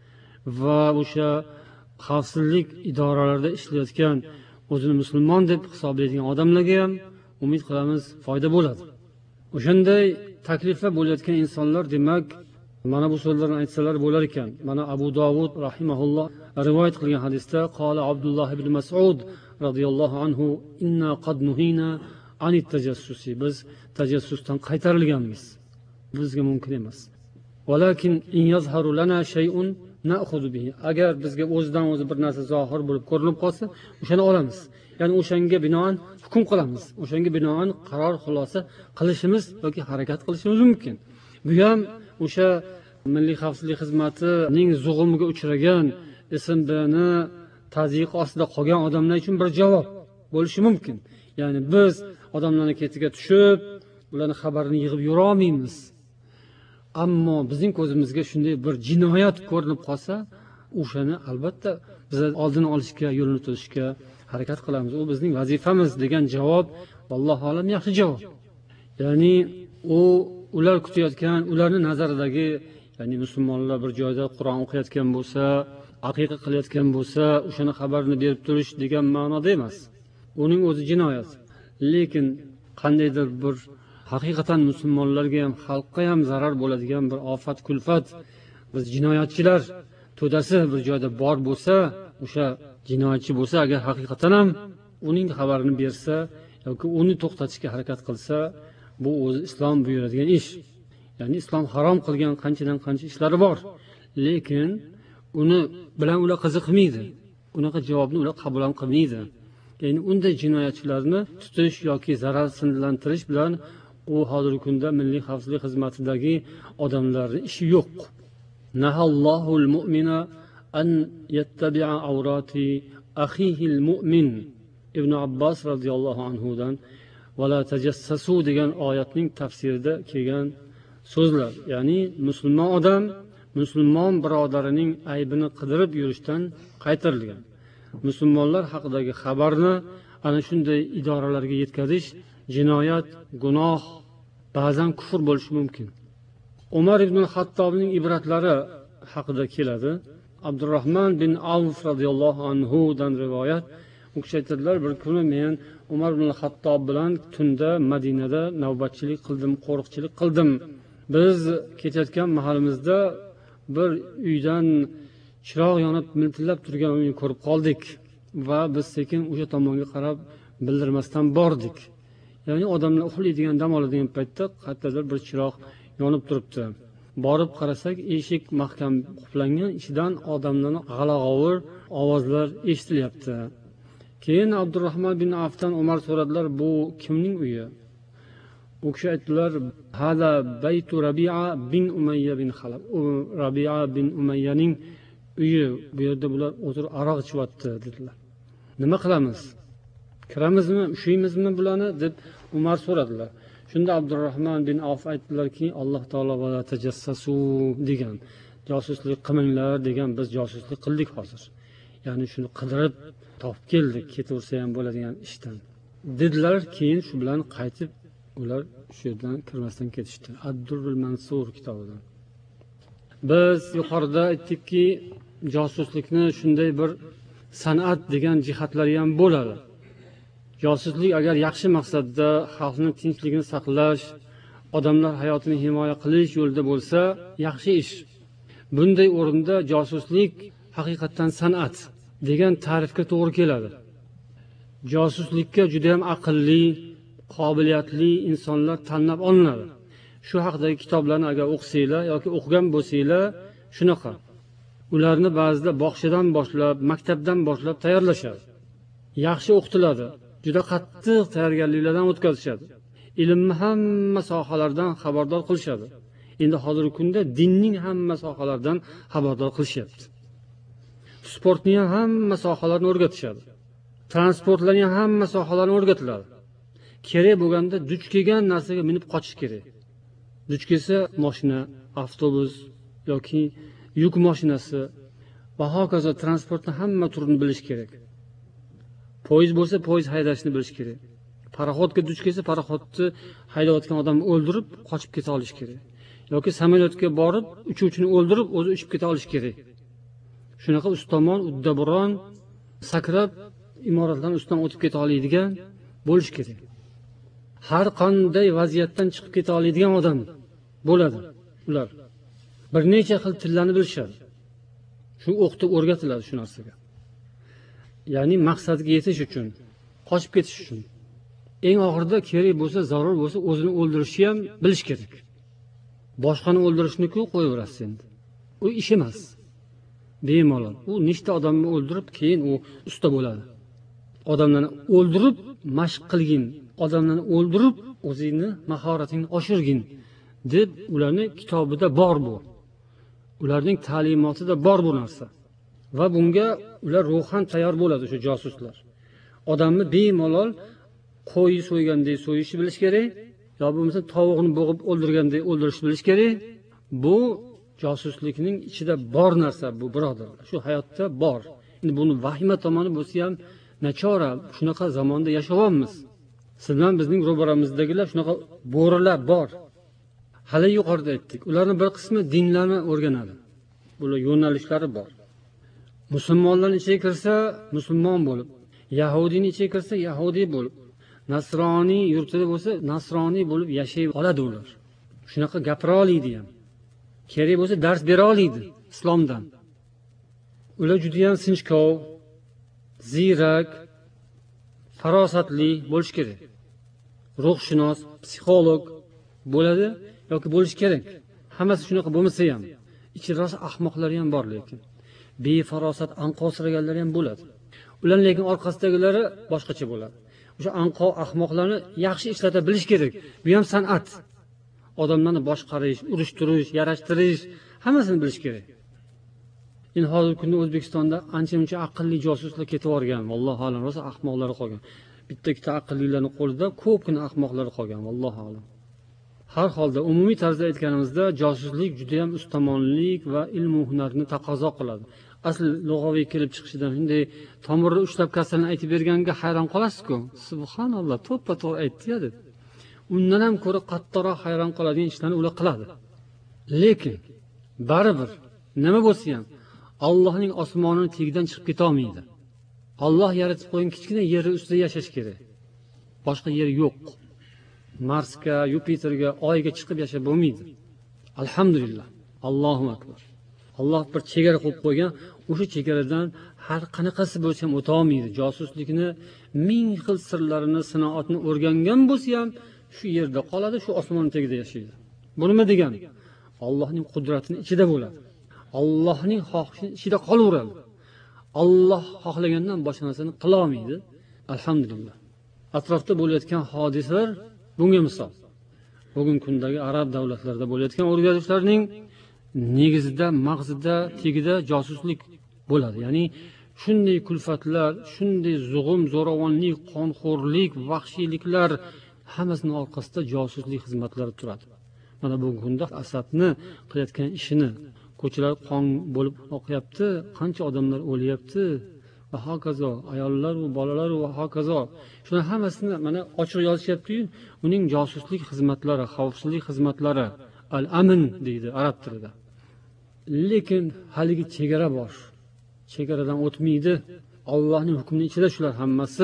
Va o'sha xavfsizlik idoralarida ishlayotgan, o'zini musulmon deb hisoblaydigan odamlarga ham umid qilamiz foyda bo'ladi. O'shanday takliflar bo'layotgan insonlar demak mana bu so'zlarni aytsalar bo'lar ekan. Mana Abu Dovud rahimahulloh rivoyat qilgan hadisda qala Abdulloh ibn Mas'ud radhiyallohu anhu inna qad nuhina anit tajassusi. Biz tajassusdan qaytarilganmiz. Bizga mumkin emas. Walakin in yazharu lana shay'un na'khudhu bihi. Agar bizga o'zidan o'zi bir narsa zohir bo'lib ko'rinib qolsa, o'shani olamiz. Ya'ni o'shanga binoan hukm qilamiz. O'shanga binoan qaror xulosa qilishimiz yoki harakat qilishimiz mumkin. Bu ham o'sha Milliy xavfsizlik xizmatining zug'umiga uchragan, ism-birini tazyiq ostida qolgan odamlar uchun bir javob bo'lishi mumkin. Ya'ni biz odamlarning ketiga tushib, ularning xabarini yig'ib yura olmaymiz. Ammo bizning ko'zimizga shunday bir jinoyat ko'rinib qolsa, o'shani albatta biz oldini olishga, yo'lini to'sishga harakat qilamiz. U bizning vazifamiz degan javob vallohu alam yaxshi javob. Ya'ni u ular kutayotgan, ularning nazaridagi, ya'ni musulmonlar bir joyda Qur'on o'qiyotgan bo'lsa, aqiqa qilayotgan bo'lsa, o'shani xabarini berib turish degan ma'noda emas. Uning o'zi jinoyat. Lekin qandaydir bir haqiqatan musulmonlarga ham, xalqqa ham zarar bo'ladigan bir ofat, kulfat, biz jinoyatchilar to'dasi bir joyda bor bo'lsa, o'sha jinoyatchi bo'lsa, agar haqiqatan ham uning xabarini bersa yoki uni to'xtatishga harakat qilsa, bu o'zi islom buyuradigan ish. Ya'ni islom harom qilgan qanchadan qancha ishlari bor, lekin uni bilan ular qiziqmaydi. Unaqa javobni ular qabul ham qilmaydi. Ya'ni unday jinoyatchilarni tutish yoki zararsizlantirish bilan u hozirgi kunda milliy xavfsizlik xizmatidagi odamlarning ishi yo'q. Nahallohul mu'mina an yattabi'a awrati akhihil mu'min. Ibn Abbos radhiyallohu anhudan va la tajassasu degan oyatning tafsirida kelgan so'zlar. Ya'ni musulmon odam musulmon birodarining aybini qidirib yurishdan qaytarilgan. Musulmonlar haqidagi xabarni ana shunday idoralarga yetkazish jinoyat, gunoh, ba'zan kufr bo'lishi mumkin. Umar ibn Xattobning ibratlari haqida keladi. Abdurrahman bin Avf radhiyallohu anhu dan rivoyat. U kishi aytadilar, bir kuni men Umar ibn Xattob bilan tunda Madinada navbatchilik qildim, qo'riqchilik qildim. Biz ketayotgan mahalimizda bir uydan chiroq yonib miltillab turgan uyni ko'rib qoldik va biz sekin o'sha tomonga qarab bildirmasdan bordik. Ya'ni odamlar uxlaydigan, dam oladigan paytda qayerdadir bir chiroq yonib turibdi. Borib qarasak, eshik mahkam qulflangan, ichidan odamlarning g'ala-g'ovur ovozlar eshitilyapti. Keyin Abdurrahman bin Avfdan Umar so'radilar, bu kimning uyi? U kishi aytdilar, hada baytu Rabi'a bin Umayya bin Xalaf. U Rabi'a bin Umayyaning uyi, bu yerda bular o'tirib aroq ichyapti dedilar. Nima qilamiz? Kiramizmi, ushaymizmi bularni deb Umar so'radilar. Shunda Abdurrahman bin Avf aytdilarki, Alloh taolo va la tajassasu degan, josuslik qilmanglar degan, biz josuslik qildik hozir. Ya'ni shuni qidirib topib keldik, ketaversa ham bo'ladigan ishdan dedilar. Keyin shu bilan qaytib ular shu yerdan kirmasdan ketishdi. Ad-Durrul Mansur kitobidan. Biz yuqorida aytdikki, josuslikni shunday bir san'at degan jihatlari ham bo'ladi. Josuslik agar yaxshi maqsadda xalqning tinchligini saqlash, odamlar hayotini himoya qilish yo'lida bo'lsa, yaxshi ish. Bunday o'rinda josuslik haqiqatan san'at degan ta'rifga to'g'ri keladi. Josuslikka juda ham aqlli, qobiliyatli insonlar tanlab olinadi. Shu haqidagi kitoblarni agar o'qisanglar yoki o'qigan bo'lsanglar, shunaqa. Ularni ba'zida bog'chadan boshlab, maktabdan boshlab tayyorlashadi. Yaxshi o'qitiladi. Juda qattiq tayyorgarliklardan o'tkazishadi. Ilmni hamma sohalardan xabardor qilishadi. Endi hozirgi kunda dinning hamma sohalaridan xabardor qilishyapti. Sportning ham hamma sohalarini o'rgatishadi. Transportlarning ham hamma sohalarini o'rgatiladi. Kerak bo'lganda duch kelgan narsaga minib qochish kerak. Duch kelsa mashina, avtobus yoki yuk mashinasi va hokazo transportning hamma turini bilish kerak. Poyezd bo'lsa poyezd haydashni bilish kerak. Paraxodga duch kelsa paraxodni haydayotgan odamni o'ldirib qochib keta olish kerak. Yoki samolyotga borib uchuvchini o'ldirib o'zi uchib keta olish kerak. Shunaqa ustomon, uddaburon, sakrab imoratlarning ustidan o'tib keta oladigan bo'lish kerak. Har qanday vaziyatdan chiqib keta oladigan odam bo'ladi ular. Bir necha xil tillarni bilishadi. Shu o'qitib o'rgatiladi shu narsaga. Ya'ni maqsadga yetish uchun, qochib ketish uchun. Eng oxirida kerak bo'lsa, zarur bo'lsa o'zini o'ldirishni ham bilish kerak. Boshqani o'ldirishni-ku qo'yaverasiz endi. U ish emas. Bemalol. U nechta odamni o'ldirib, keyin u usta bo'ladi. Odamlarni o'ldirib, mashq qilgin, odamlarni o'ldirib, o'zingni mahoratingni oshirgin deb ularning kitobida bor bu. Ularning ta'limotida bor bu narsa. Va bunga ular ruhan tayyor bo'ladi shu josuslar. Odamni bemalol qo'y so'ygandek so'yishni bilish kerak, yo bo'lmasa tovuqni bo'g'ib o'ldirgandek o'ldirishni bilish kerak. Bu josuslikning ichida bor narsa bu, birodarlar. Shu hayotda bor. Endi buni vahima tomoni bo'lsa ham nachora shunaqa zamonda yashayapmiz. Sizdan bizning ro'baramizdagilar shunaqa bo'rilar bor. Hali yuqorida aytdik. Ularning bir qismi dinlarni o'rganadi. Bular yo'nalishlari bor. Musulmonlar ichiga kirsa musulmon bo'lib, Yahudiyning ichiga kirsa Yahudiy bo'lib, Nasroniy yurtida bo'lsa Nasroniy bo'lib yashay oladi ular. Shunaqa gapira oladi ham. Kerak bo'lsa dars bera oladi islomdan. Ular juda ham sinchkov, ziyrak, farosatli bo'lish kerak. Ruhshunos, psixolog bo'ladi yoki bo'lish kerak. Hammasi shunaqa bo'lmasa ham, ichida rosa ahmoqlar ham bor, lekin befarosat, anqovsiraganlar ham bo'ladi. Ular lekin orqasidagilari boshqacha bo'ladi. O'sha anqov ahmoqlarni yaxshi ishlata bilish kerak. Bu ham san'at. Odamlarni boshqarish, urushtirish, yarashtirish, hammasini bilish kerak. Endi hozirgi kunda O'zbekistonda ancha-muncha aqlli josuslar ketib o'rgan, vallohu alam, rosa ahmoqlar qolgan. Bitta-ikkita aqllilarning qo'lida ko'pgina ahmoqlar qolgan, vallohu alam. Har holda umumiy tarzda aytganimizda josuslik juda ham ustamonlik va ilm va hunarni taqozo qiladi. Asl lug'aviy kelib chiqishidan shunday tomirni ushlab kasalni aytib berganga hayron qolasiz-ku. Subhanalloh, to'ppa-to'g'ri aytdi-ya deb. Undan ham ko'ra qattiqroq hayron qoladigan ishlarni ular qiladi. Lekin baribir nima bo'lsa ham Allohning osmonining tagidan chiqib keta olmaydi. Alloh yaratib qo'ygan kichkina yer ustida yashash kerak. Boshqa yer yo'q. Marsga, Yupiterga, Oyga chiqib yashab bo'lmaydi. Alhamdulillah. Allohu akbar. Alloh bir chegara qo'yib qo'ygan, o'sha chegaradan har qanaqasi bo'lsa ham o'ta olmaydi. Josuslikni ming xil sirlarini, sanoatni o'rgangan bo'lsa ham shu yerda qoladi, shu osmonning tagida yashaydi. Bu nima degani? Allohning qudratining ichida bo'ladi. Allohning xohishining ichida qolaveradi. Alloh xohlagandan boshqa narsani qila olmaydi. Alhamdulillah. Atrofda bo'layotgan hodisalar bunga misol. Bugun kundagi arab davlatlarida bo'layotgan o'rganishlarning negizida, mag'zida, tagida josuslik bo'ladi. Ya'ni shunday kulfatlar, shunday zug'um, zo'ravonlik, qonxo'rlik, vahshiyliklar hammasining orqasida josuslik xizmatlari turadi. Mana bugungi kunda Asadni qilayotgan ishini, ko'chalar qon bo'lib oqyapti, qancha odamlar o'lyapti va hokazo, ayollar va bolalar va hokazo. Shuni hammasini mana ochiq yozishyapti-yu, uning josuslik xizmatlari, xavfsizlik xizmatlari, al-amn deydi arab tilida. Lekin haligi chegara bor. Chegaradan o'tmaydi. Allohning hukmining ichida shular hammasi.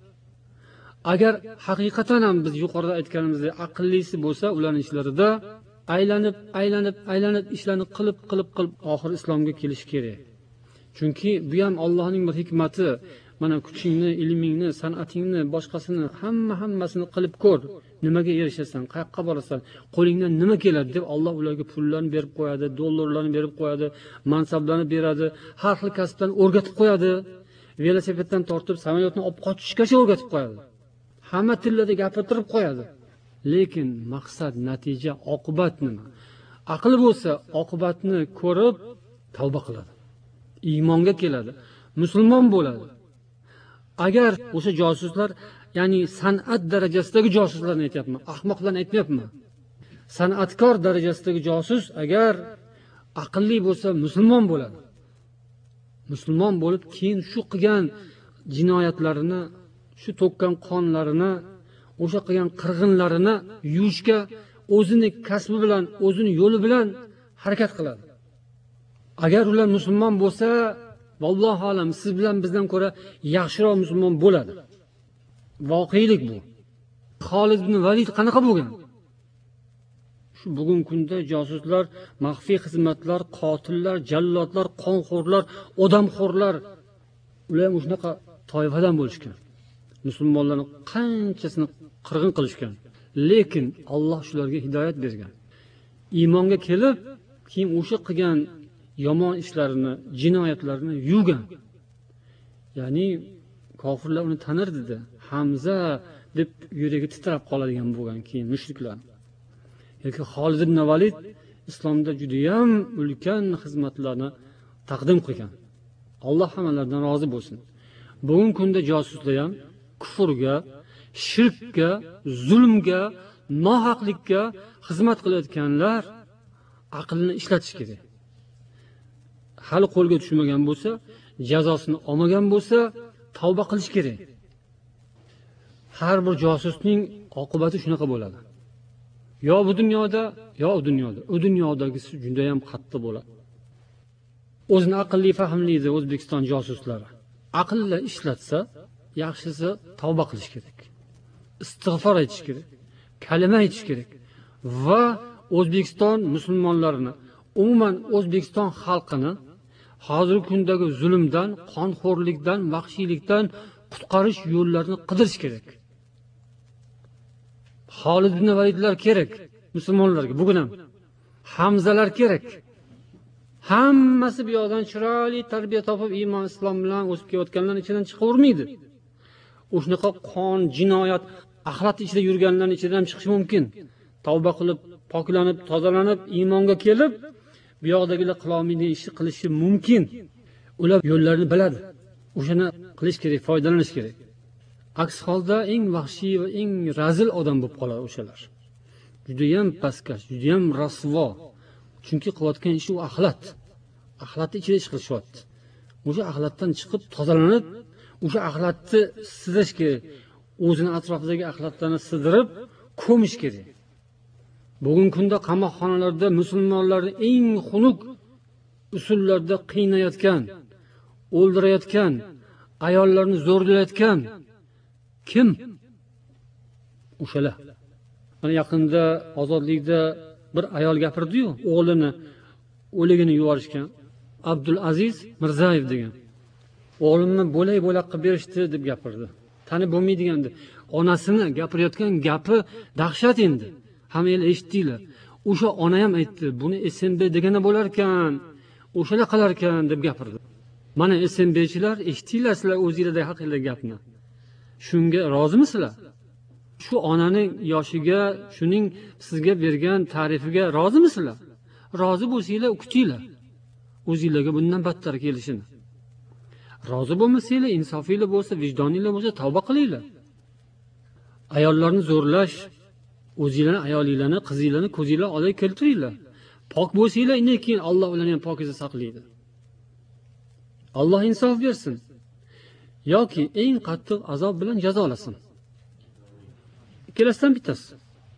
Agar haqiqatan ham biz yuqorida aytganimizdek aqllisi bo'lsa, ularning ishlarida aylanib, aylanib, aylanib ishlarni qilib, qilib, qilib oxir islomga kelish kerak. Chunki bu ham Allohning bir hikmati. Mana kuchingni, ilmingni, san'atingni, boshqasini hamma hammasini qilib ko'r. Nimaga erishasan, qayoqqa borasan, qo'lingdan nima keladi deb Alloh ularga pullarni berib qo'yadi, dollarlarni berib qo'yadi, mansablarni beradi, har xil kasbdan o'rgatib qo'yadi. Velosipeddan tortib samolyotni olib qochishgacha o'rgatib qo'yadi. Hamma tillarda gapirtirib qo'yadi. Lekin maqsad, natija, oqibat nima? Aqli bo'lsa, oqibatni ko'rib tavba qiladi. Iymonga keladi, musulmon bo'ladi. Agar o'sha josuslar, ya'ni san'at darajasidagi josuslarni aytyapman, ahmoqlarni aytmayapman. San'atkor darajasidagi josus agar aqlli bo'lsa, musulmon bo'ladi. Musulmon bo'lib, keyin shu qilgan jinoyatlarini, shu to'kkan qonlarini, o'sha qilgan qirg'inlarini yuvishga o'zini kasbi bilan, o'zini yo'li bilan harakat qiladi. Agar ular musulmon bo'lsa, vallohu alam, siz bilan bizdan ko'ra yaxshiroq musulmon bo'ladi. Voqelik bu. Xolid ibn Valid qanaqa bo'lgan? Shu bugun kunda josuslar, maxfiy xizmatlar, qotillar, jallodlar, qonxo'rlar, odamxo'rlar, ular shunaqa toifadan bo'lishgan. Musulmonlarning qanchasini qirg'in qilishgan. Lekin Alloh shularga hidoyat bergan. Iymonga kelib, keyin o'sha qilgan yomon ishlarini, jinoyatlarini yuvgan. Ya'ni kofirlar uni tanirdi. Hamza deb yuragi titrab qoladigan bo'lgan keyin mushriklar. Yoki Xolid ibn Valid islomda juda ham ulkan xizmatlarni taqdim qilgan. Alloh hammalardan rozi bo'lsin. Bugun kunda josuslar ham kufrga, shirkka, zulmga, nohaqlikka xizmat qilayotganlar aqlini ishlatish kerak. Hali qo'lga tushmagan bo'lsa, jazosini olmagan bo'lsa, tavba qilish kerak. Har bir josusning oqibati shunaqa bo'ladi. Yo bu dunyoda, yo u dunyoda. U dunyodagisi juda ham qattiq bo'ladi. O'zini aqlli, fahmliydi O'zbekiston josuslari. Aqlli ishlatsa, yaxshisi tavba qilish kerak. Istig'for aytish kerak. Kalima aytish kerak. Va O'zbekiston musulmonlarini, umuman O'zbekiston xalqini hozirgi kundagi zulmdan, qonxo'rlikdan, vahshiylikdan qutqarish yo'llarini qidirish kerak. Xolid ibn Validlar kerak musulmonlarga, bugun ham Hamzalar kerak. Hammasi bu yoqdan chiroyli tarbiya topib, iymon islom bilan o'sib kelayotganlarning ichidan chiqavermaydi. O'shanaqa qon, jinoyat, axlat ichida yurganlarning ichidan ham chiqish mumkin. Tavba qilib, poklanib, tozalanib, iymonga kelib, bu yoqdagilar qilolmaydigan ishni qilishi mumkin. Ular yo'llarini biladi. O'shani qilish kerak, foydalanish kerak. Aks holda eng vahshiy va eng razil odam bo'lib qoladi o'shalar. Juda ham pastkash, juda ham rasvo. Chunki qilayotgan ishi u axlat. Axlatni ichida ish qilishyapti. O'sha axlatdan chiqib tozalanib, o'sha axlatni sidish kerak. O'zini atrofidagi axlatlarni sidirib, ko'mish kerak. Bugungi kunda qamoqxonalarda musulmonlarni eng xunuk usullarda qiynayotgan, o'ldirayotgan, ayollarni zo'rlayotgan kim? O'shalar. Mana yaqinda ozodlikda bir ayol gapirdi-yu, o'g'lini o'ligini yuborishgan. Abdul Aziz Mirzayev degan. O'g'limni bo'lay-bo'laq qilib berishdi deb gapirdi. Tanib bo'lmaydigandi. Onasini gapirayotgan gapi dahshat endi. Hamma el eshitdilar. O'sha ona ham aytdi, buni S M B degani bo'lar ekan, o'shalar qilar ekan deb gapirdi. Mana S M Bchilar eshitdinglar sizlar o'zingizlardagi haqiqiy gapni. Shunga rozimisizlar? Shu onaning yoshiga, shuning sizga bergan ta'rifiga rozimisizlar? Rozi bo'lsanglar, kutinglar. O'zingizlarga bundan battar kelishini. Rozi bo'lmasanglar, insofinglar bo'lsa, vijdoninglar bo'lsa, tavba qilinglar. Ayollarni zo'rlash, o'zingizlarni, ayolinglarni, qizinglarni ko'zingizlar oldiga keltiringlar. Pok bo'lsanglar, undan keyin Alloh ularni ham pokiza saqlaydi. Alloh insof bersin. Yoki eng qattiq azob bilan jazolasin. Ikkalasidan bittasi.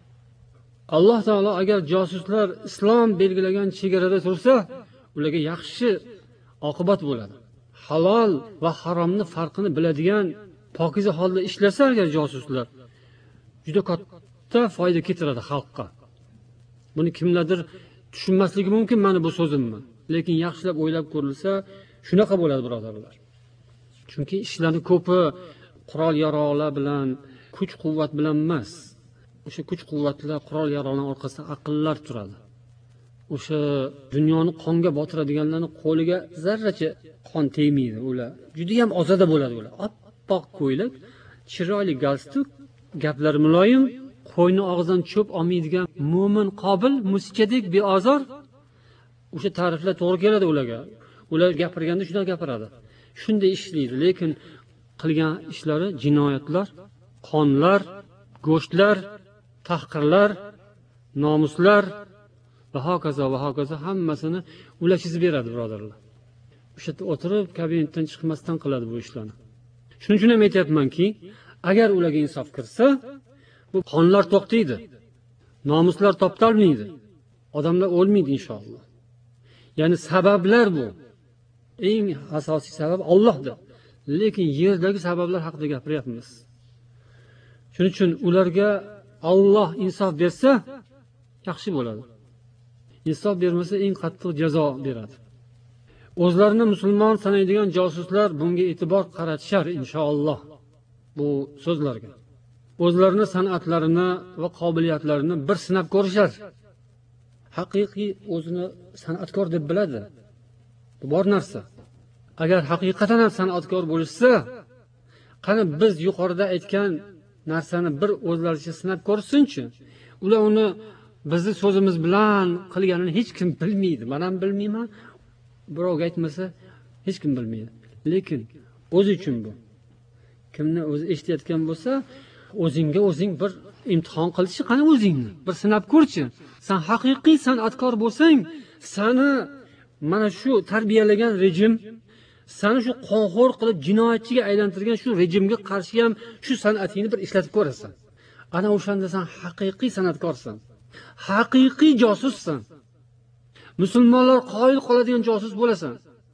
Alloh taolo agar josuslar islom belgilagan chegarada tursa, ularga yaxshi oqibat bo'ladi. Halol va haromni farqini biladigan, pokiza holda ishlasa agar josuslar, juda katta foyda keltiradi xalqqa. Buni kimlardir tushunmasligi mumkin meni bu so'zimni, lekin yaxshilab o'ylab ko'rilsa, shunaqa bo'ladi, birodarlar. Chunki ishlarning ko'pi qurol yaroqlar bilan, kuch-quvvat bilan emas. O'sha kuch-quvvatlar, qurol yaroqlar orqasida aqllar turadi. O'sha dunyoni qonga botiradiganlarning qo'liga zarracha qon tegmaydi ular. Juda ham ozoda bo'ladi ular. Oppoq ko'ylak, chiroyli galstuk, gaplari muloyim, qo'yni og'zidan cho'p olmaydigan mo'min qobil, musichadek beozor. O'sha ta'riflar to'g'ri keladi ularga. Ular gapirganda shunday gapiradi. Shunday ishlaydi, lekin qilgan ishlari jinoyatlar, qonlar, go'shtlar, tahqirlar, nomuslar va hokazo va hokazo hammasini ular chizib beradi, birodarlar. O'sha yerda o'tirib, kabinetdan chiqmasdan qiladi bu ishlarni. Shuning uchun ham aytayapmanki, agar ularga insof kirsa, bu qonlar to'xtaydi. Nomuslar toptalmaydi. Odamlar o'lmaydi inshaalloh. Ya'ni sabablar bu. Eng asosiy sabab Allohdir. Lekin yerdagi sabablar haqida gapiryapmiz. Shuning uchun ularga Alloh insof bersa, yaxshi bo'ladi. Insof bermasa eng qattiq jazo beradi. O'zlarini musulmon sanaydigan josuslar bunga e'tibor qaratishar inshaalloh bu so'zlarga. O'zlarini san'atlarini va qobiliyatlarini bir sinab ko'rishar. Haqiqiy o'zini san'atkor deb biladi. Bu bor narsa. Agar haqiqatan ham san'atkor bo'lsa, qani biz yuqorida aytgan narsani bir o'zlaricha sinab ko'rsinchi. Ular uni bizni so'zimiz bilan qilganini hech kim bilmaydi. Men ham bilmayman. Birovga aytmasa hech kim bilmaydi. Lekin o'zi uchun bu. Kimni o'zi eshitayotgan bo'lsa, o'zingga o'zing bir imtihon qilishi, qani o'zingni bir sinab ko'rchi. Sen haqiqiy san'atkor bo'lsang, seni mana shu tarbiyalagan rejim, seni shu qonxo'r qilib jinoyatchiga aylantirgan shu rejimga qarshi ham shu san'atingni bir ishlatib ko'rasan. Ana o'shanda sen haqiqiy san'atkorsan. Haqiqiy josussan. Musulmonlar qoyil qoladigan josus bo'lasan.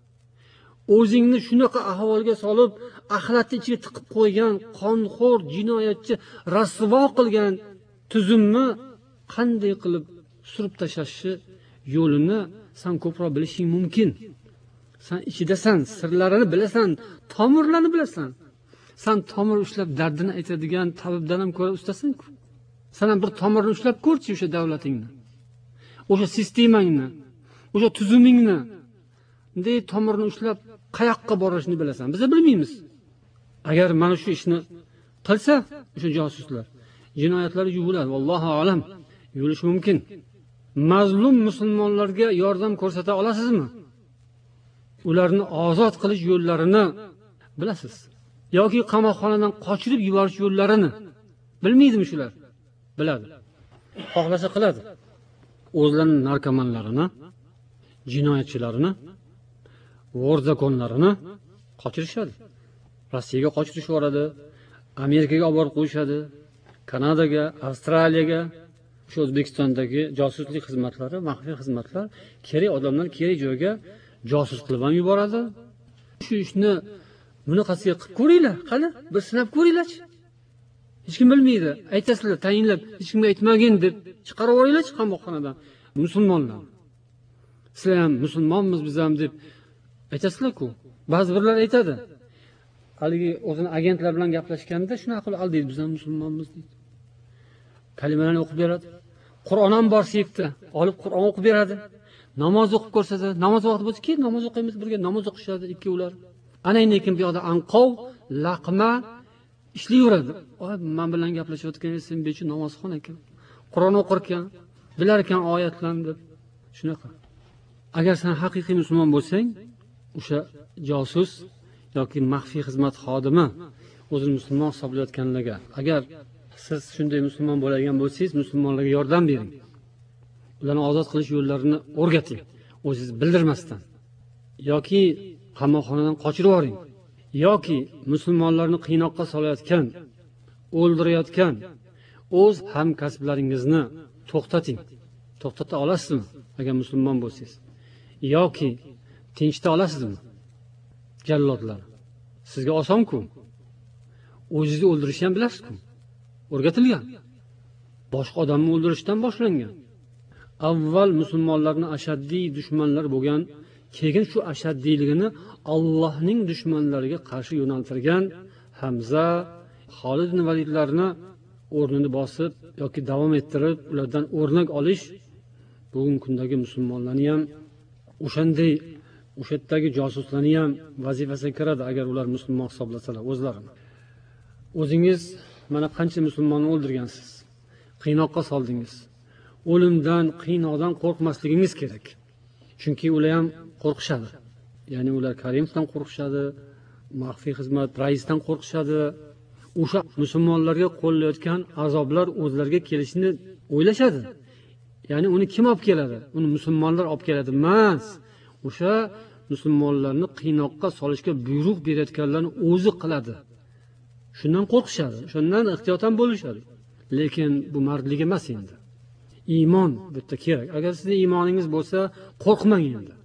O'zingni shunaqa ahvolga solib, axlatni ichiga tiqib qo'ygan qonxo'r jinoyatchi rasvo qilgan tuzumni qanday qilib surib tashlashni yo'lini sen ko'proq bilishing mumkin. Sen ichidasan, sirlarini bilasan, tomirlarini bilasan. San tomir ushlab dardini aytadigan tabibdan ham ko'ra ustasan-ku. Sen ham bir tomirni ushlab ko'rchi o'sha davlatingni. O'sha sistemangni, o'sha tuzumingni. Bunday tomirni ushlab qayoqqa borishni bilasan. Biz bilmaymiz. Agar mana shu ishni qilsa, o'sha josuslar jinoyatlari yuviladi. Vallohu alam. Yuvilishi mumkin. Mazlum musulmonlarga yordam ko'rsata olasizmi? Ularni ozod qilish yo'llarini bilasiz. Yoki qamoqxonadan qochirib yuborish yo'llarini bilmaydimi shular? Biladi. Xohlasa qiladi. O'zlarining narkomanlarini, jinoyatchilarini, vorzakonlarini qochirishadi. Rossiyaga qochirib yuboradi, Amerikaga olib borib qo'yishadi, Kanadaga, Avstraliyaga, shu O'zbekistondagi josuslik xizmatlari, maxfiy xizmatlar kerak odamlar kerak joyga josus qilib ham yuboradi. Shu ishni bunaqasiga qilib ko'ringlar, qani bir sinab ko'ringlarchi. Hech kim bilmaydi. Aytasizlar, tayinlab, hech kimga aytmagin deb chiqarib yuboringlar qamoqxonadan. Musulmonlar. Sizlar ham musulmonmiz biz ham deb aytasizlar-ku. Ba'zi birlar aytadi. Haligi o'zini agentlar bilan gaplashganda shunaqa qilib aldaydi, biz ham musulmonmiz deydi. Kalimalarni o'qib beradi. Qur'on ham bor siyibdi. Olib Qur'on o'qib beradi. Namoz o'qib ko'rsatadi. Namoz vaqti bo'lsa, keyin namoz o'qiymiz birga, namoz o'qishadi ikkovlar. Ana lekin bu yoqda anqov, laqma ishlayveradi. Oy, men bilan gaplashayotgan sen bechu namozxon ekan. Qur'on o'qir ekan, bilar ekan oyatlarni deb. Shunaqa. Agar sen haqiqiy musulmon bo'lsang, o'sha josus yoki maxfiy xizmat xodimi o'zini musulmon hisoblayotganlarga, agar siz shunday musulmon bo'ladigan bo'lsangiz, musulmonlarga yordam bering. Ularni ozod qilish yo'llarini o'rgating, o'zingiz bildirmasdan. Yoki qamoqxonadan qochirib yuboring. Yoki musulmonlarni qiynoqqa solayotgan, o'ldirayotgan o'z hamkasblaringizni to'xtating. To'xtata olasizmi agar musulmon bo'lsangiz? Yoki tinchita olasizmi? Jallodlar. Sizga oson-ku. O'zingizni o'ldirishni ham bilasiz-ku. O'rgatilgan. Boshqa odamni o'ldirishdan boshlangan. Avval musulmonlarning ashaddiy dushmanlari bo'lgan, keyin shu ashaddiyligini Allohning dushmanlariga qarshi yo'naltirgan Hamza, Xolid ibn Validlarni o'rnini bosib yoki davom ettirib, ulardan o'rnak olish bugungi kundagi musulmonlarni ham o'shanday o'sha yerdagi josuslarni ham vazifasiga kiradi agar ular musulmon hisoblasalar o'zlarini. O'zingiz mana qancha musulmonni o'ldirgansiz, qiynoqqa soldingiz. O'limdan, qiynoqdan qo'rqmasligingiz kerak. Chunki ular ham qo'rqishadi. Ya'ni ular Karimovdan qo'rqishadi, maxfiy xizmat raisdan qo'rqishadi. O'sha musulmonlarga qo'llayotgan azoblar o'zlariga kelishini o'ylashadi. Ya'ni uni kim olib keladi? Uni musulmonlar olib keladi emas. O'sha musulmonlarni qiynoqqa solishga buyruq berayotganlarni o'zi qiladi. Shundan qo'rqishadi, shundan ehtiyotan bo'lishadi. Lekin bu mardlik emas endi. Iymon bu yerda kerak. Agar sizda iymoningiz bo'lsa, qo'rqmang endi.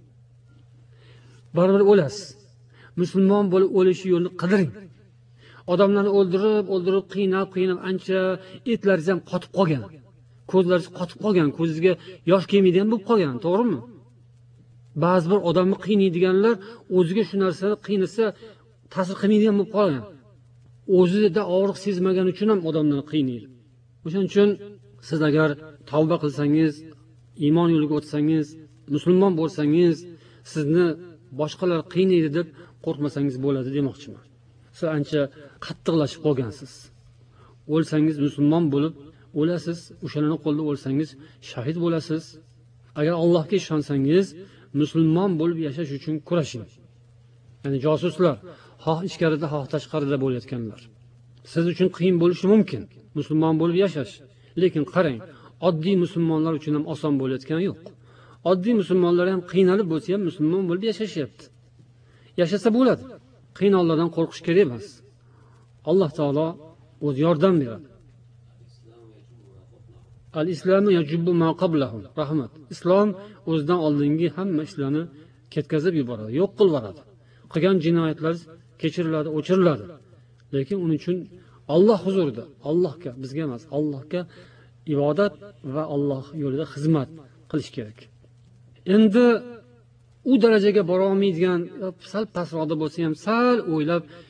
Baribir o'lasiz. Musulmon bo'lib o'lish yo'lini qidiring. Odamlarni o'ldirib, o'ldirib, qiynab, qiynab ancha etlaringiz ham qotib qolgan. Ko'zlaringiz qotib qolgan, ko'zingizga yosh kelmaydigan bo'lib qolgan, to'g'rimi? Ba'zi bir odamni qiynaydiganlar o'ziga shu narsani qiynasa ta'sir qilmaydigan bo'lib qolgan. O'zida og'riq sezmagani uchun ham odamlarni qiynaydi. O'shaning uchun siz agar tavba qilsangiz, iymon yo'liga o'tsangiz, musulmon bo'lsangiz, sizni boshqalar qiynaydi deb qo'rqmasangiz bo'ladi demoqchiman. Siz ancha qattiqlashib qolgansiz. O'lsangiz musulmon bo'lib o'lasiz, o'shalarning qo'lida o'lsangiz shahid bo'lasiz. Agar Allohga ishonsangiz, musulmon bo'lib yashash uchun kurashing. Ya'ni josuslar xoh ichkarida, xoh tashqarida bo'layotganlar. Siz uchun qiyin bo'lishi mumkin musulmon bo'lib yashash. Lekin qarang, oddiy musulmonlar uchun ham oson bo'layotgani yo'q. Oddiy musulmonlar ham qiynalib bo'lsa ham musulmon bo'lib yashashyapti. Yashasa bo'ladi. Qiynoqlardan qo'rqish kerak emas. Alloh taolo o'z yordam beradi. Al-Islamu yajubbu ma qablahu. Rahmat. Islom o'zidan oldingi hamma ishlarni ketkazib yuboradi, yo'q qilib yuboradi. Qilgan jinoyatlar kechiriladi, o'chiriladi. Lekin uning uchun Alloh huzurida, Allohga, bizga emas, Allohga ibodat va Alloh yo'lida xizmat qilish kerak. Endi u darajaga bora olmaydigan, sal pastroqda bo'lsa ham sal o'ylab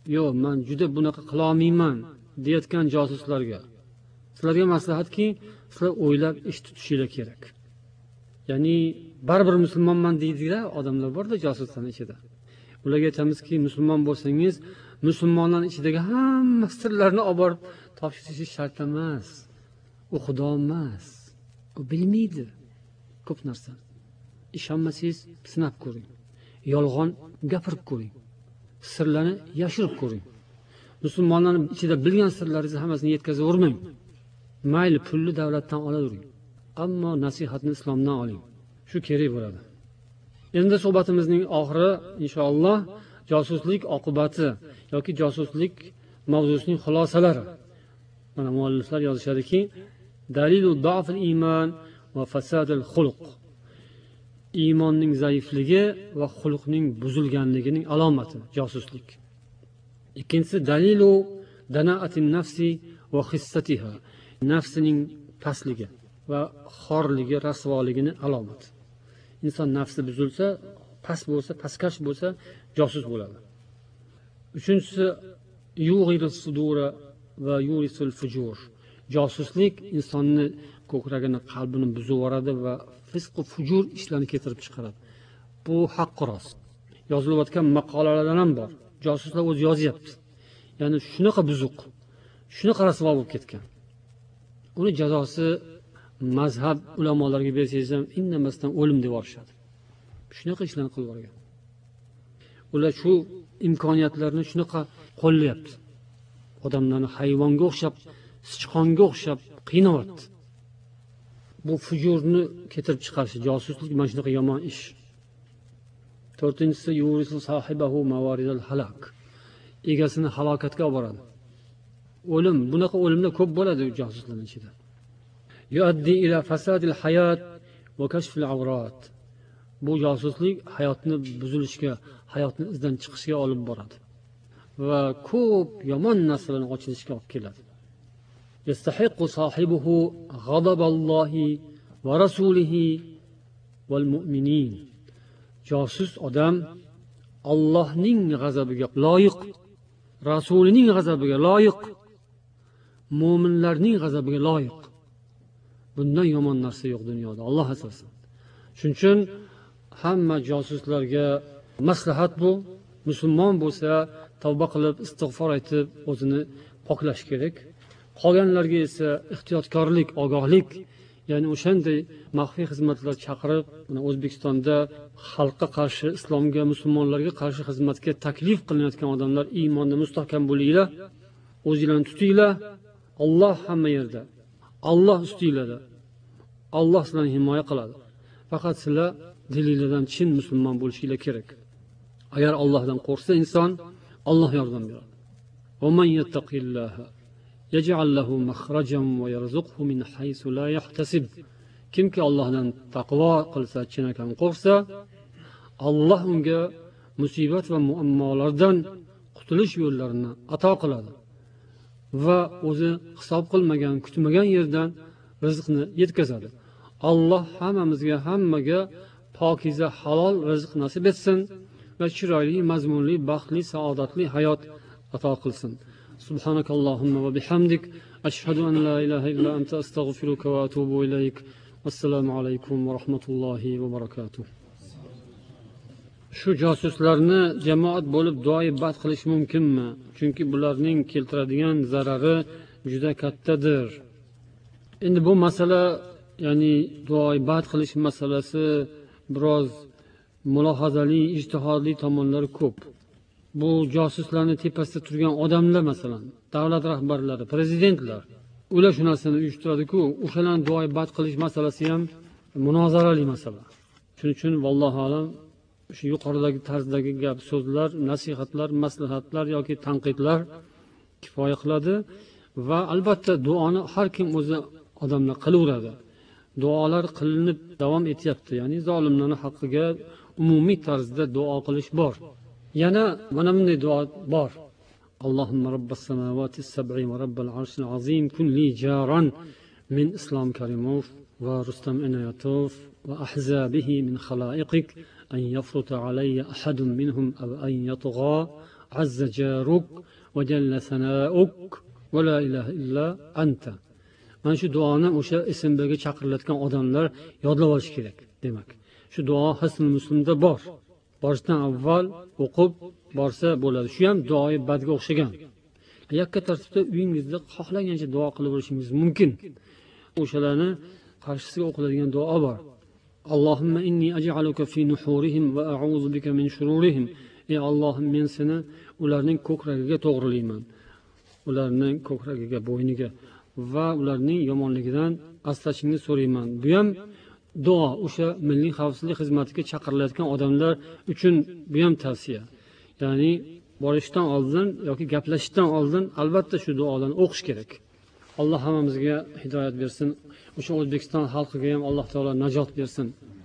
yo'q man juda bunaqa qilolmayman deyotgan josuslarga sizlarga maslahatki, sizlar o'ylab ish tutishinglar kerak. Ya'ni baribir musulmonman deydigan odamlar borda josuslarning ichida. Ularga aytamizki, musulmon bo'lsangiz, musulmonlarning ichidagi hamma sirlarni olib borib topshirishingiz shart emas. U xudo emas. U bilmaydi ko'p narsa. Ishonmasangiz sinab ko'ring. Yolg'on gapirib ko'ring. Sirlarni yashirib ko'ring. Musulmonlarning ichida bilgan sirlaringizni hammasini yetkazavermang. Mayli pulni davlatdan olavering. Ammo nasihatni islomdan oling. Shu kerak bo'ladi. Endi suhbatimizning oxiri inshaalloh josuslik oqibati yoki josuslik mavzusining xulosalari. Mana mualliflar yozishadiki, dalilu da'fil iymon va fasadil xuluq. Iymonning zaifligi va xulqning buzilganligining alomati josuslik. Ikkinchisi dalilu dana'atin nafsi va xissatiha. Nafsining pastligi va xorligi, rasvoligini alomati. Inson nafsi buzilsa, past bo'lsa, pastkash bo'lsa, josus bo'ladi. Uchinchisi yug'irus sudura va yurisul fujur. Josuslik insonni ko'kragini, qalbini buzib yuboradi va fisq va fujur ishlarni keltirib chiqaradi. Bu haqqi rost. Yozilayotgan maqolalardan ham bor. Josuslar o'zi yozyapti. Ya'ni shunaqa buzuq, shunaqa rasvo bo'lib ketgan. Uni jazosi mazhab ulamolariga bersangiz ham indamasdan o'lim deb yorishadi. Shunaqa ishlarni qilib o'rgan. Ular shu imkoniyatlarni shunaqa qo'llayapti. Odamlarni hayvonga o'xshab, sichqonga o'xshab qiynayapti. Bu fujurni keltirib chiqarish, josuslik mana shunaqa yomon ish. To'rtinchisi yurisu sohibahu mawaridal halak. Egasini halokatga olib boradi. O'lim, bunaqa o'limlar ko'p bo'ladi josuslarning ichida. Yuaddi ila fasadil hayot va kashfil awrat. Bu josuslik hayotni buzilishiga, hayotni izdan chiqishiga olib boradi va ko'p yomon narsalarni ochilishiga olib keladi. Yastahiqqu sohibuhu g'adaballohi va rasulihi val mu'minin. Josus odam Allohning g'azabiga loyiq, rasulining g'azabiga loyiq, mu'minlarning g'azabiga loyiq. Bundan yomon narsa yo'q dunyoda, Alloh asrasin. Shuning uchun hamma josuslarga maslahat bu, musulmon bo'lsa tavba qilib, istig'for aytib, o'zini poklash kerak. Qolganlarga esa ehtiyotkorlik, ogohlik, ya'ni o'shanday maxfiy xizmatlar chaqirib, mana O'zbekistonda xalqqa qarshi, islomga, musulmonlarga qarshi xizmatga taklif qilinayotgan odamlar iymonda mustahkam bo'linglar, o'zinglarni tutinglar. Alloh hamma yerda. Alloh ustinglarda. Alloh sizlarni himoya qiladi. Faqat sizlar dilingizdan chin musulmon bo'lishinglar kerak. Agar Allohdan qo'rqsa inson, Alloh yordam beradi. Va man yattaqillaha yaj'al lahu makhrajan va yarzuqhu min haythu la yahtasib. Kimki Allohdan taqvo qilsa, chinakam qo'rqsa, Alloh unga musibat va muammolardan qutulish yo'llarini ato qiladi va o'zi hisob qilmagan, kutmagan yerdan rizqni yetkazadi. Alloh hammamizga, hammaga pokiza, halol rizq nasib etsin va chiroyli, mazmunli, baxtli, saodatli hayot ato qilsin. Subhanakallohumma va bihamdik, ashhadu an la ilaha illa anta astaghfiruka va atubu ilayk. Assalomu alaykum va rahmatullohi va barakatuh. Shu josuslarni jamoat bo'lib duoibat qilish mumkinmi? Chunki bularning keltiradigan zarari juda kattadir. Endi bu masala, ya'ni duoibat qilish masalasi biroz mulohazali, ijtihodli tomonlari ko'p. Bu josuslarning tepasida turgan odamlar, masalan, davlat rahbarlari, prezidentlar, ular shu narsani uyushtiradi-ku, o'shalarni duoibat qilish masalasi ham munozarali masala. Shuning uchun vallohu alam shu yuqoridagi tarzdagi gap so'zlar, nasihatlar, maslahatlar yoki tanqidlar kifoya qiladi va albatta duoni har kim o'zi odamlar qilaveradi. Duolar qilinib davom etyapti, ya'ni zolimlarning haqqiga umumiy tarzda duo qilish bor. Yana mana bunday duo bor. Allohumma robbas samawati sab'i va robbal arshil azim kun li jaran min Islom Karimov va Rustam Inayatov va ahzabihi min khalaiqik an yafruta alayya ahadun minhum aw an yatgha azza jaruk va jalla sanauk va la ilaha illa anta. Mana shu duoni o'sha ismlarga chaqirilayotgan odamlar yodlab olish kerak demak. Shu duo Hisnul Muslimda bor. Borishdan avval o'qib borsa bo'ladi. Shu ham duoyi badga o'xshagan. Yakka tartibda uyingizda xohlagancha duo qilib olishingiz mumkin. O'shalarni qarshisiga o'qiladigan duo bor. Allohumma inni aj'aluka fi nuhurihim va a'udhu bika min shururihim. Ey Allohim, men seni ularning ko'kragiga to'g'rilayman. Ularning ko'kragiga, bo'yniga va ularning yomonligidan asrashingni so'rayman. Bu ham duo o'sha milliy xavfsizlik xizmatiga chaqirilayotgan odamlar uchun bu ham tavsiya. Ya'ni borishdan oldin yoki gaplashishdan oldin albatta shu duolarni o'qish kerak. Alloh hammamizga hidoyat bersin. O'sha O'zbekiston xalqiga ham Alloh taolo najot bersin.